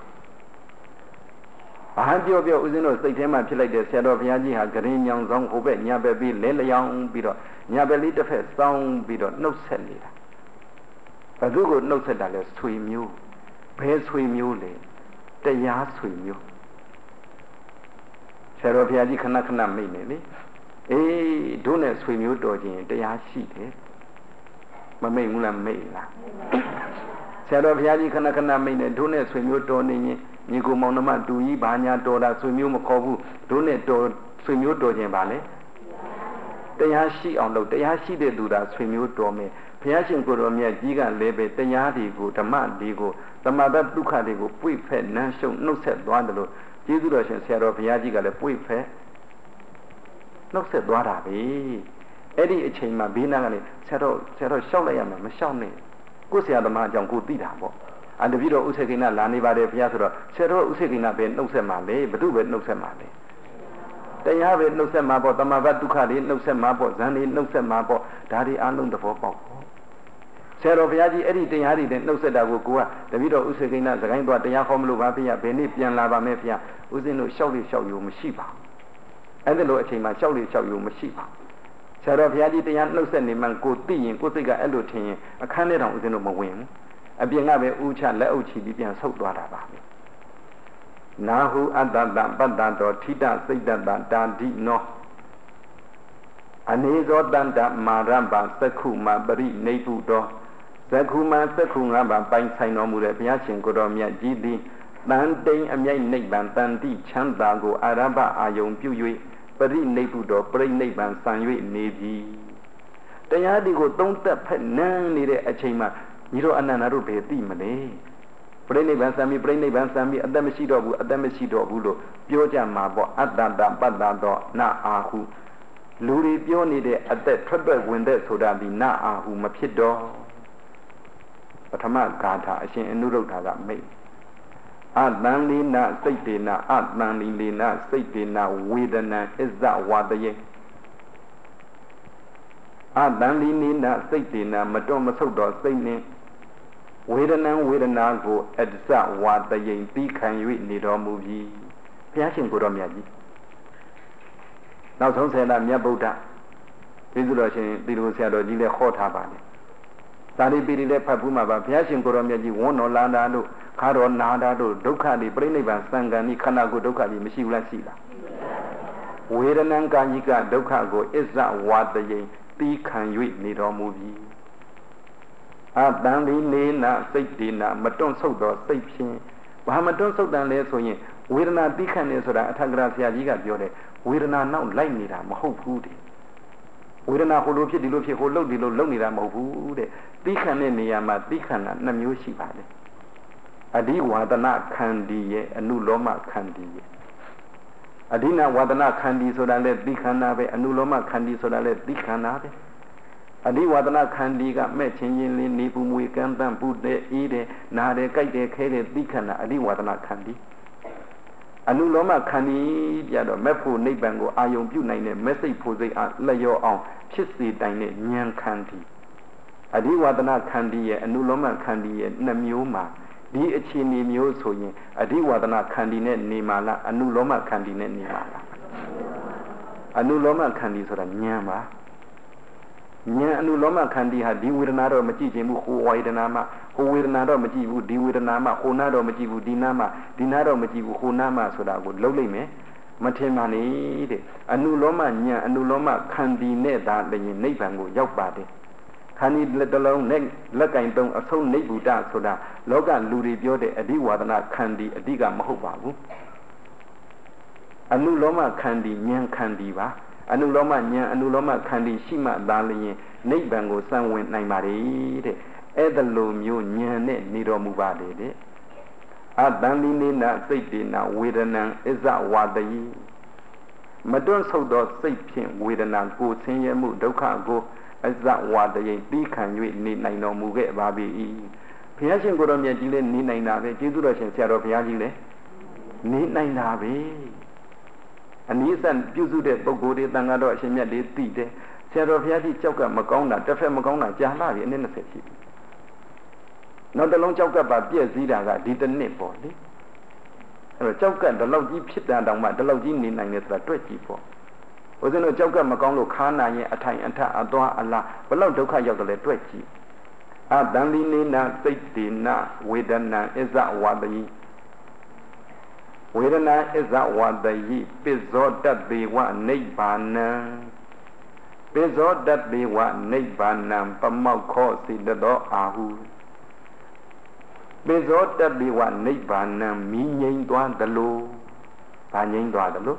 ဘာပြောပြောဦးဇင်းတို့စိတ်ထဲမှာဖြစ်လိုက်တဲ့ဆရာတော်ဘုရားကြီးဟာဂရင်ညောင်ဆောင်ဟိုဘက်ညာဘက်ပြီးလဲလျောင်းပြီးတော့ညာဘက်လေးတစ်ဖက်စောင်းပြီးတော့နှုတ်ဆက်နေတာဘယ်သူကိုနှုတ်ဆက်တာလဲဆွေမျိုးဘယ်ဆွေမျိုးလဲတရားဆွေမျိုးဆရာတော်ဘုရားကြီးခဏခဏမိတ်နေလေအေးတို့နဲ့ဆွေမျိုးတော်ခြင်းတရားရှိတယ်မမိတ်ဘူးလားမိတ်လားဆရာတော်ဘုရားကြီးခဏခဏမိတ်နေတို့နဲ့ဆွေမျိုးတော်နေရင်ညီကိုမောင်နှမတူကြီးဘာညာတော်တာဆွေမျိုးမခေါ်ဘူးတို့နဲ့တော်ဆွေမျိုးတော်ခြင်းပါလေတရားရှိအောင်လုပ်တရားရှိတဲ့သူသာဆွေမျိုးတော်မယ်ဘုရားရှင်ကိုယ်တော်မြတ်ကြီးကလည်းပဲတရားတွေကိုဓမ္မတွေကိုတမာတဒုက္ခတွေကိုပွေဖက်နမ်းရှုံနှုတ်ဆက်သွားတယ်လို့ကျေးဇူးတော်ရှင်ဆရာတော်ဘုရားကြီးကလည်းပွေဖက်နှုတ်ဆက်သွားတာပဲအဲ့ဒီအချိန်မှာဘေးနားကနေဆရာတော်ဆရာတော်ရှောက်လိုက်ရမှာမရှောက်နဲ့ကိုယ်ဆရာသမားအကြောင်းကိုသိတာပေါ့အတပည့်တော်ဥစ္စေကိဏလာနေပါတယ်ဘုရားဆိုတော့ဆရာတော်ဥစ္စေကိဏပဲနှုတ်ဆက်မှာလေဘု து ပဲနှုတ်ဆက်မှာလေတရားပဲနှုတ်ဆက်မှာပေါ့တမာဘဒုက္ခတွေနှုတ်ဆက်မှာပေါ့ဇန်တွေနှုတ်ဆက်မှာပေါ့ဒါတွေအလုံးသဘောပေါက်ပေါ့ဆရာတော်ဘုရားကြီးအဲ့ဒီတရားတွေနဲ့နှုတ်ဆက်တာကိုကိုကတပည့်တော်ဥစ္စေကိဏစကိုင်းသွားတရားဟောမလို့ပါဖေရဘယ်နေ့ပြန်လာပါမယ်ဖေရဥစဉ်တို့လျှောက်လို့လျှောက်ယူမရှိပါအဲ့ဒါလိုအချိန်မှာလျှောက်လို့လျှောက်ယူမရှိပါဆရာတော်ဘုရားကြီးတရားနှုတ်ဆက်နေမှကိုသိရင်ကိုစိတ်ကအဲ့လိုထင်ရင်အခန်းထဲတောင်ဥစဉ်တို့မဝင်ဘူးအပြင်ကပဲဥချလက်အုပ်ချီပြီးပြန်ဆုတ်သွားတာပါပဲနာဟုအတ္တတပတ္တတော်ထိတစိတ်တတတာဒိနောအနေသောတန္တမာရပသက္ခုမပရိနိဗ္ဗုတောသက္ခုမသက္ခုငါးပါးပိုင်ဆိုင်တော်မူတဲ့ဘုရားရှင်ကိုတော်မြတ်ကြီးသည်တန်တိန်အမြိုက်နိဗ္ဗာန်တန်တိချမ်းသာကိုအာရဘအာယုံပြု၍ပရိနိဗ္ဗုတောပြိနိဗ္ဗာန်ဆံ၍နေပြီတရားဒီကိုသုံးသက်ဖက်နန်းနေတဲ့အချိန်မှာညီတော်အနန္ဒတို့ဘယ်သိမလဲပြိနိဗ္ဗာန်ဆံပြီးပြိနိဗ္ဗာန်ဆံပြီးအသက်မရှိတော့ဘူးအသက်မရှိတော့ဘူးလို့ပြောကြမှာပေါ့အတ္တတပတ္တတော်နာအာဟုလူတွေပြောနေတဲ့အသက်ထွက်ထွက်ဝင်တဲ့ဆိုတာဒီနာအာဟုမဖြစ်တော့ပထမဂါထာအရှင်အနုရုဒ္ဓကမိတ်အတန်လိနာစိတ်တေနာအတန်လိလိနာစိတ်တေနာဝေဒနာအစ္ဆဝါတယေအတန်လိနိနာစိတ်တေနာမတော်မဆုတ်တော့စိတ်နှင့်ဝေဒနာဝေဒနာကိုအစ္ဆဝါတယေပြီးခံ၍နေတော်မူပြီဘုရားရှင်ကိုယ်တော်မြတ်ကြီးနောက်ဆုံးဆယ်လမြတ်ဗုဒ္ဓကျေးဇူးတော်ရှင်ဒီလိုဆရာတော်ကြီးလည်းဟောထားပါတယ်သာရိပုတ္တလည်းဖတ်ဘူးမှာပါဘုရားရှင်ကိုရောမြတ်ကြီးဝန်းတော်လာတာတို့ခါတော်နာတာတို့ဒုက္ခတွေပြိဋိဘံစံကံဤခန္ဓာကိုယ်ဒုက္ခတွေမရှိဘူးလားရှိလားဝေဒနံကာယိကဒုက္ခကိုအစ္ဆဝါတယေတိခံ၍နေတော်မူပြီအတန်ဒီနေနာစိတ်ဒီနာမတွန့်ဆုတ်သောစိတ်ဖြင့်ဘာမတွန့်ဆုတ်တန်လဲဆိုရင်ဝေဒနာတိခံနေဆိုတာအထက်ကရာဆရာကြီးကပြောတယ်ဝေဒနာနောက်လိုက်နေတာမဟုတ်ဘူးတဲ့ဝေဒနာဟိုလိုဖြစ်ဒီလိုဖြစ်ဟိုလှုပ်ဒီလိုလှုပ်နေတာမဟုတ်ဘူးတဲ့တိခံတဲ့နေရာမှာတိခံတာနှစ်မျိုးရှိပါတယ်အဓိဝါဒနာခန္ဒီရဲ့အနုလောမခန္ဒီရဲ့အဓိနာဝါဒနာခန္ဒီဆိုတာလဲတိခန္ဓာပဲအနုလောမခန္ဒီဆိုတာလဲတိခန္ဓာပဲအဓိဝါဒနာခန္ဒီကမဲ့ချင်းချင်းလေးနေပူမွေကမ်းတန့်ပူတဲ့အေးတယ်နားတယ်ကြိုက်တယ်ခဲတယ်တိခန္ဓာအဓိဝါဒနာခန္ဒီအနုလောမခန္ဒီပြတော့မဲ့ဖို့နိဗ္ဗာန်ကိုအာယုံပြုနိုင်တဲ့မဲ့စိတ်ဖို့စိတ်အားလျော့အောင်ဖြစ်စေတိုင်တဲ့ဉာဏ်ခန္ဒီအဓိဝါဒနာခန္ဒီရဲ့အနုလောမခန္ဒီရဲ့နှစ်မျိုးမှာဒီအခြေအနေမျိုးဆိုရင်အဓိဝါဒနာခန္ဒီနဲ့နေမှာလားအနုလောမခန္ဒီနဲ့နေမှာလားအနုလောမခန္ဒီဆိုတာဉာဏ်ပါဉာဏ်အနုလောမခန္ဒီဟာဒီဝေဒနာတော့မကြည့်ခြင်းဘူးဟိုဝေဒနာမှာဟိုဝေဒနာတော့မကြည့်ဘူးဒီဝေဒနာမှာဟိုနာတော့မကြည့်ဘူးဒီနာမှာဒီနာတော့မကြည့်ဘူးဟိုနာမှာဆိုတာကိုလုံးလိုက်မယ်မထင်ပါနဲ့တဲ့အနုလောမဉာဏ်အနုလောမခန္ဒီနဲ့သာလျင်နိဗ္ဗာန်ကိုရောက်ပါတယ်ခန္ဒီလက်တလုံးနဲ့လက်ကင်တုံးအဆုံးနိဗ္ဗုဒ္ဓဆိုတာလောကလူတွေပြောတဲ့အဓိဝါဒနာခန္ဒီအဓိကမဟုတ်ပါဘူးအနုလောမခန္ဒီဉာဏ်ခန္ဒီပါအနုလောမဉာဏ်အနုလောမခန္ဒီရှိမှသာလျင်နိဗ္ဗာန်ကိုစံဝင်နိုင်ပါလေတဲ့အဲ့ဒါလိုမျိုးဉာဏ်နဲ့နေတော်မူပါလေတဲ့အတန်ဒီနေနာစိတ်တေနာဝေဒနံအစ္ဆဝါတယိမတွန့်ဆုတ်သောစိတ်ဖြင့်ဝေဒနာကိုဆင်းရဲမှုဒုက္ခကိုအစ္ဆဝါတယိတိခံ၍နေနိုင်တော်မူခဲ့ပါ၏ဘုရားရှင်ကိုယ်တော်မြတ်ကြီးလည်းနေနိုင်တာပဲကျေးဇူးတော်ရှင်ဆရာတော်ဘုရားကြီးလည်းနေနိုင်တာပဲအနည်းစံပြုစုတဲ့ပုဂ္ဂိုလ်တွေတန်ခါတော်အရှင်မြတ်တွေသိတယ်ဆရာတော်ဘုရားကြီးကြောက်ကမကောင်းတာတစ်ဖက်မကောင်းတာကြာလာပြီအနည်း20ရှိပြီနောက်တစ်လုံးကြောက်ကပါပြည့်စည်တာကဒီတစ်နှစ်ပေါ့လေအဲ့တော့ကြောက်ကဒီလောက်ကြီးဖြစ်တာတောင်မှဒီလောက်ကြီးနေနိုင်တယ်ဆိုတာတွေ့ကြည့်ပေါ့ဦးဇင်းတို့ကြောက်ကမကောင်းလို့ခါနာရင်အထိုင်အထအသွားအလားဘလောက်ဒုက္ခရောက်တယ်လဲတွေ့ကြည့်အတန်ဒီနေနာစိတ်တေနာဝေဒနာအစ္ဆဝါတယိဝေဒနာအစ္ဆဝါတယိပိဇောတတေဝနိဗ္ဗာနံပိဇောတတေဝနိဗ္ဗာနံပမောက္ခောစိတတောအာဟုပိဇောတတေဝနိဗ္ဗာနံမိငိမ့်သွားသလိုဗာငိမ့်သွားသလို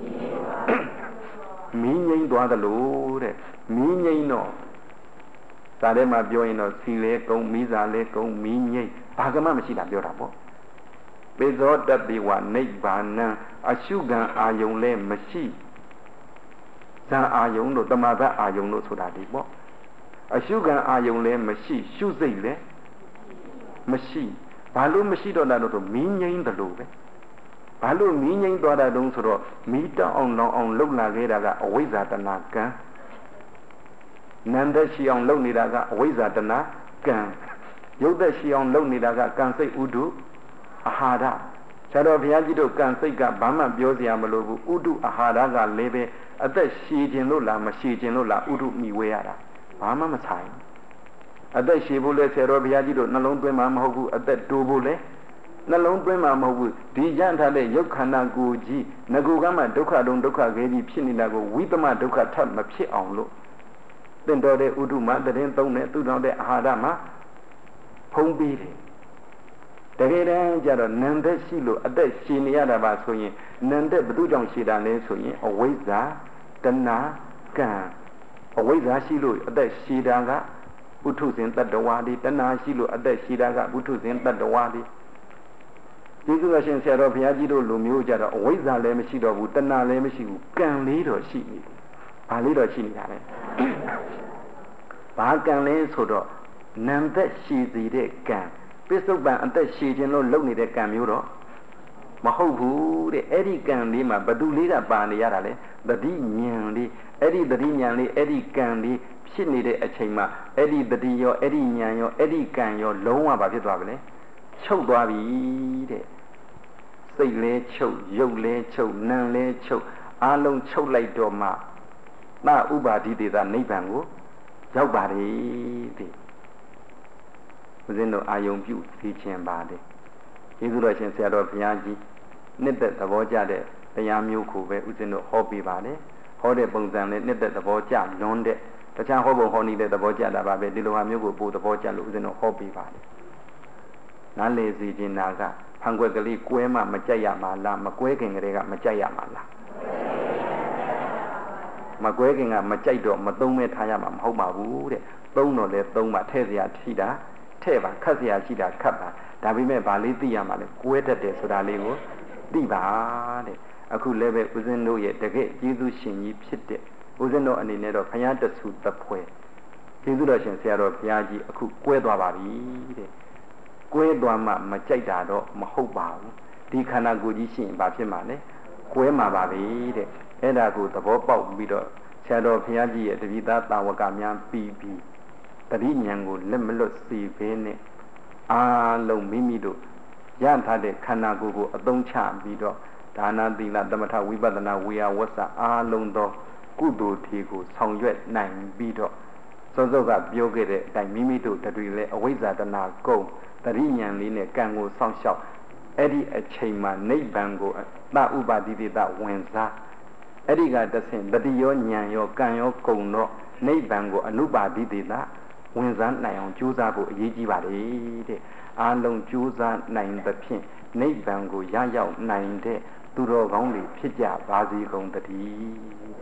မီးငိမ့်သွားသလိုတဲ့မီးငိမ့်တော့ဒါထဲမှာပြောရင်တော့စီလဲကုံမီးစာလဲကုံမီးငိမ့်ဘာကမှမရှိတာပြောတာပေါ့ပိဇောတတိဝနိဗ္ဗာနံအရှုခံအာယုံလဲမရှိဇံအာယုံတို့တမဘအာယုံတို့ဆိုတာဒီပေါ့အရှုခံအာယုံလဲမရှိရှုစိတ်လဲမရှိဘာလို့မရှိတော့တာလို့မီးငိမ့်တယ်လို့ပဲဘာလို့မီးငိမ့်သွားတာတုံးဆိုတော့မီးတောင်းအောင်လောင်အောင်လှုပ်လာခဲ့တာကအဝိဇ္ဇာတဏကံနန္ဒရှိအောင်လှုပ်နေတာကအဝိဇ္ဇာတဏကံရုပ်သက်ရှိအောင်လှုပ်နေတာကကံစိတ်ဥဒုအာဟာရဆရာတော်ဘုရားကြီးတို့ကံစိတ်ကဘာမှပြောစရာမလိုဘူးဥဒုအာဟာရကလည်းပဲအသက်ရှည်ခြင်းလို့လားမရှည်ခြင်းလို့လားဥဒုမိဝဲရတာဘာမှမဆိုင်အသက်ရှည်ဖို့လဲဆရာတော်ဘုရားကြီးတို့နှလုံးသွင်းမှာမဟုတ်ဘူးအသက်တိုးဖို့လဲနှလုံးသွင်းမှာမဟုတ်ဘူးဒီရန်ထားတဲ့ရုပ်ခန္ဓာကိုယ်ကြီးငကူကမှဒုက္ခတုံဒုက္ခခဲကြီးဖြစ်နေတာကိုဝိသမဒုက္ခထပ်မဖြစ်အောင်လို့သင်တော်တဲ့ဥဒုမှာတရင်သုံးတဲ့သူတော်တဲ့အာဟာရမှာဖုံးပြီးတယ်တကယ်တမ်းကျတော့နန္သက်ရှိလို့အသက်ရှင်နေရတာပါဆိုရင်နန္သက်ဘု து ကြောင့်ရှိတာလဲဆိုရင်အဝိဇ္ဇာတဏကံအဝိဇ္ဇာရှိလို့အသက်ရှိတာကပုထုဇဉ်တတ္တဝါဒီတဏရှိလို့အသက်ရှိတာကပုထုဇဉ်တတ္တဝါဒီကျေးဇူးတော်ရှင်ဆရာတော်ဘုရားကြီးတို့လူမျိုးကြတော့အဝိဇ္ဇာလည်းမရှိတော့ဘူးတဏှာလည်းမရှိဘူးကံလေးတော့ရှိနေတယ်။ဘာလေးတော့ရှိနေတာလဲ။ဘာကံလဲဆိုတော့နံသက်ရှိစီတဲ့ကံပစ္စုပန်အသက်ရှိခြင်းလို့လုပ်နေတဲ့ကံမျိုးတော့မဟုတ်ဘူးတဲ့အဲ့ဒီကံလေးမှာဘသူလေးကပါနေရတာလဲတတိဉာဏ်လေးအဲ့ဒီတတိဉာဏ်လေးအဲ့ဒီကံလေးဖြစ်နေတဲ့အချိန်မှာအဲ့ဒီတတိရောအဲ့ဒီဉာဏ်ရောအဲ့ဒီကံရောလုံးဝဘာဖြစ်သွားပါလဲချုပ်သွားပြီတဲ့စိတ်လဲချုပ်ရုပ်လဲချုပ်နာမ်လဲချုပ်အာလုံးချုပ်လိုက်တော့မှနာဥပါဒိတေသာနိဗ္ဗာန်ကိုရောက်ပါလေတဲ့ဦးဇင်းတို့အာယုံပြုသိခြင်းပါတယ်ကျေးဇူးတော်ရှင်ဆရာတော်ဘုရားကြီးနှစ်သက်သဘောကျတဲ့တရားမျိုးကိုပဲဦးဇင်းတို့ဟောပြပါတယ်ဟောတဲ့ပုံစံနဲ့နှစ်သက်သဘောကျလွန်းတဲ့တခြားဟောပုံဟောနေတဲ့သဘောကျတာပါပဲဒီလိုဟာမျိုးကိုပို့သဘောကျလို့ဦးဇင်းတို့ဟောပြပါတယ်နားလေစီခြင်းနာကဖန်ခွက်ကလေးကွဲမှမကြိုက်ရမှာလားမကွဲခင်ကလေးကမကြိုက်ရမှာလားမကွဲခင်ကမကြိုက်တော့မသုံးမဲထားရမှာမဟုတ်ပါဘူးတဲ့သုံးတော့လဲသုံးပါထဲ့စရာရှိတာထဲ့ပါခတ်စရာရှိတာခတ်ပါဒါပေမဲ့ဗာလေးသိရမှာလဲကွဲတတ်တယ်ဆိုတာလေးကိုသိပါတဲ့အခုလည်းပဲဦးဇင်းတို့ရဲ့တကယ့်ကျေးဇူးရှင်ကြီးဖြစ်တဲ့ဦးဇင်းတို့အနေနဲ့တော့ဘုရားတဆူတပွဲကျေးဇူးတော်ရှင်ဆရာတော်ဘုရားကြီးအခုကွဲသွားပါပြီတဲ့ကွဲသွားမှမကြိုက်တာတော့မဟုတ်ပါဘူးဒီခန္ဓာကိုယ်ကြီးရှိရင်ဘာဖြစ်မှာလဲကွဲမှာပါပဲတဲ့အဲ့ဒါကိုသဘောပေါက်ပြီးတော့ဆရာတော်ဘုရားကြီးရဲ့တပိသားတာဝကများပြီးပြီးတတိဉာဏ်ကိုလက်မလွတ်စေဘဲနဲ့အာလုံးမိမိတို့ရထားတဲ့ခန္ဓာကိုယ်ကိုအသုံးချပြီးတော့ဒါနသီလသမထဝိပဿနာဝေယဝဆအာလုံးသောကုသိုလ်ထီကိုဆောင်ရွက်နိုင်ပြီးတော့စောစောကပြောခဲ့တဲ့အတိုင်းမိမိတို့တတွေလည်းအဝိဇ္ဇာတနာကုန်တတိဉာဏ်လေးနဲ့ကံကိုစောင့်ရှောက်အဲ့ဒီအချိန်မှာနိဗ္ဗာန်ကိုသဥပါတိတဝင်စားအဲ့ဒီကတဆင့်တတိယောဉာဏ်ရောကံရောကုန်တော့နိဗ္ဗာန်ကိုအနုပါတိတဝင်စားနိုင်အောင်ကြိုးစားဖို့အရေးကြီးပါလေတဲ့အားလုံးကြိုးစားနိုင်သဖြင့်နိဗ္ဗာန်ကိုရရောက်နိုင်တဲ့သူတော်ကောင်းတွေဖြစ်ကြပါစေကုန်သတည်း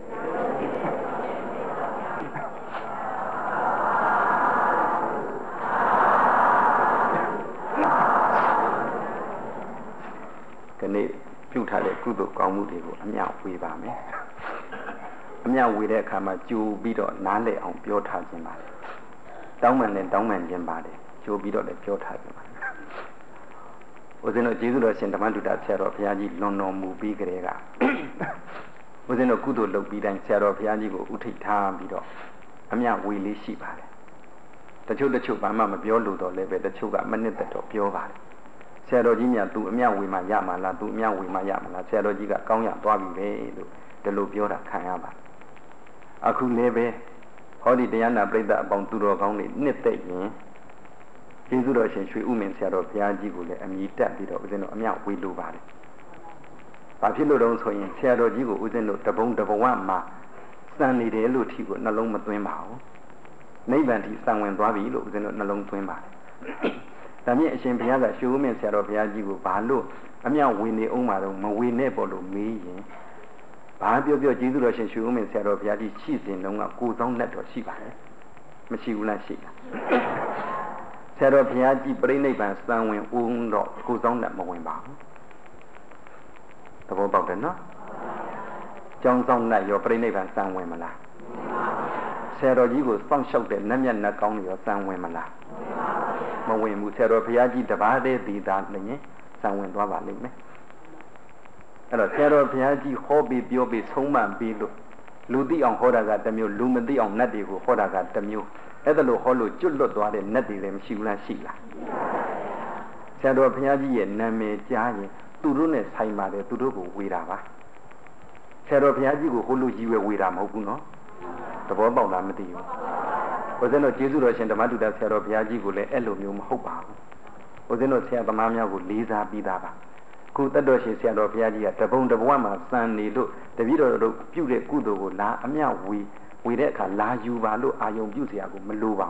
ခဏပြုထားတဲ့ကုသိုလ်ကောင်းမှုတွေကိုအမြဝေပါမယ်အမြဝေတဲ့အခါမှာကြိုပြီးတော့နားလည်အောင်ပြောထားခြင်းပါတယ်တောင်းပန်နဲ့တောင်းပန်ခြင်းပါတယ်ကြိုပြီးတော့လည်းပြောထားခြင်းပါတယ်ဦးဇင်းတို့ကျေးဇူးတော်ရှင်ဓမ္မတုဒ္ဒဆရာတော်ဘုရားကြီးလွန်တော်မူပြီးကြတဲ့ကဦးဇင်းတို့ကုသိုလ်လုပ်ပြီးတိုင်းဆရာတော်ဘုရားကြီးကိုဥထိတ်ထားပြီးတော့အမြဝေလေးရှိပါတယ်တချို့တချို့ဘာမှမပြောလို့တော့လည်းပဲတချို့ကမနစ်သက်တော့ပြောပါတယ်ဆရာတော်ကြီးများသူအမြဝေမှရမှာလားသူအမြဝေမှရမှာလားဆရာတော်ကြီးကကောင်းရသွားပြီပဲလို့ဒီလိုပြောတာခံရပါအခုလည်းပဲဟောဒီတရားနာပရိသတ်အပေါင်းသူတော်ကောင်းတွေနှစ်သက်ရင်ကျေးဇူးတော်ရှင်ရွှေဥမင်းဆရာတော်ဘုရားကြီးကိုလည်းအမြည်တက်ပြီးတော့ဦးဇင်းတို့အမြဝေလိုပါတယ်။ဘာဖြစ်လို့တုံးဆိုရင်ဆရာတော်ကြီးကိုဦးဇင်းတို့တပုံတဘဝမှာစံနေတယ်လို့ထီကိုနှလုံးမသွင်းပါဘူး။နိဗ္ဗာန်ထိစံဝင်သွားပြီလို့ဦးဇင်းတို့နှလုံးသွင်းပါတယ်။ဒါမြင့်အရှင်ဘုရားကရွှေဥမင်းဆရာတော်ဘုရားကြီးကိုဘာလို့အမြဝေနေအောင်မှာတော့မဝေနဲ့ပေါ့လို့မေးရင်ဘာပြောပြောကျေးဇူးတော်ရှင်ရွှေဥမင်းဆရာတော်ဘုရားကြီးရှိစဉ်တုန်းကကိုယ်ဆောင်နဲ့တော်ရှိပါတယ်။မရှိဘူးလားရှိလား။ဆရာတော်ဘုရားကြီးပြိဋိဘံစံဝင်ဦးတော့ကိုယ်ဆောင်နဲ့မဝင်ပါဘူး။သဘောပေါက်တယ်နော်။ကျောင်းဆောင်နဲ့ရောပြိဋိဘံစံဝင်မလား။ဆရာတော်ကြီးကိုစောင့်ရှောက်တဲ့နတ်မြတ်နတ်ကောင်းတွေရောစံဝင်မလား။မဝင်ဘူးဆရာတော်ဘုရားကြီးတပါးတည်းဒီသားလည်းစံဝင်သွားပါလိမ့်မယ်။အဲ့တော့ဆရာတော်ဘုရားကြီးဟောပြီးပြောပြီးဆုံးမပြီးလို့လူသိအောင်ဟောတာကတစ်မျိုးလူမသိအောင်နတ်တွေကိုဟောတာကတစ်မျိုးအဲ့ဒါလို့ဟောလို့ကျွတ်လွတ်သွားတဲ့နတ်တွေလည်းမရှိဘူးလားရှိလားဆရာတော်ဘုရားကြီးရဲ့နာမည်ကြားရင်သူတို့နဲ့ဆိုင်ပါတယ်သူတို့ကိုဝေတာပါဆရာတော်ဘုရားကြီးကိုဟိုလူကြီးပဲဝေတာမဟုတ်ဘူးနော်သဘောပေါက်လားမသိဘူးဘုရားတို့ကျေးဇူးတော်ရှင်ဓမ္မတုဒ္ဒဆရာတော်ဘုရားကြီးကိုလည်းအဲ့လိုမျိုးမဟုတ်ပါဘူးဘုရားတို့ဆရာသမားများကိုလေးစားပြီးသားပါခုတတ်တော်ရှင်ဆရာတော်ဘုရားကြီးကတပုံတဘဝမှာစံနေလို့တပည့်တော်တို့ပြုတဲ့ကုသိုလ်ကိုလာအမြဝေဝေတဲ့အခါလာယူပါလို့အာယုံပြုเสียကိုမလိုပါ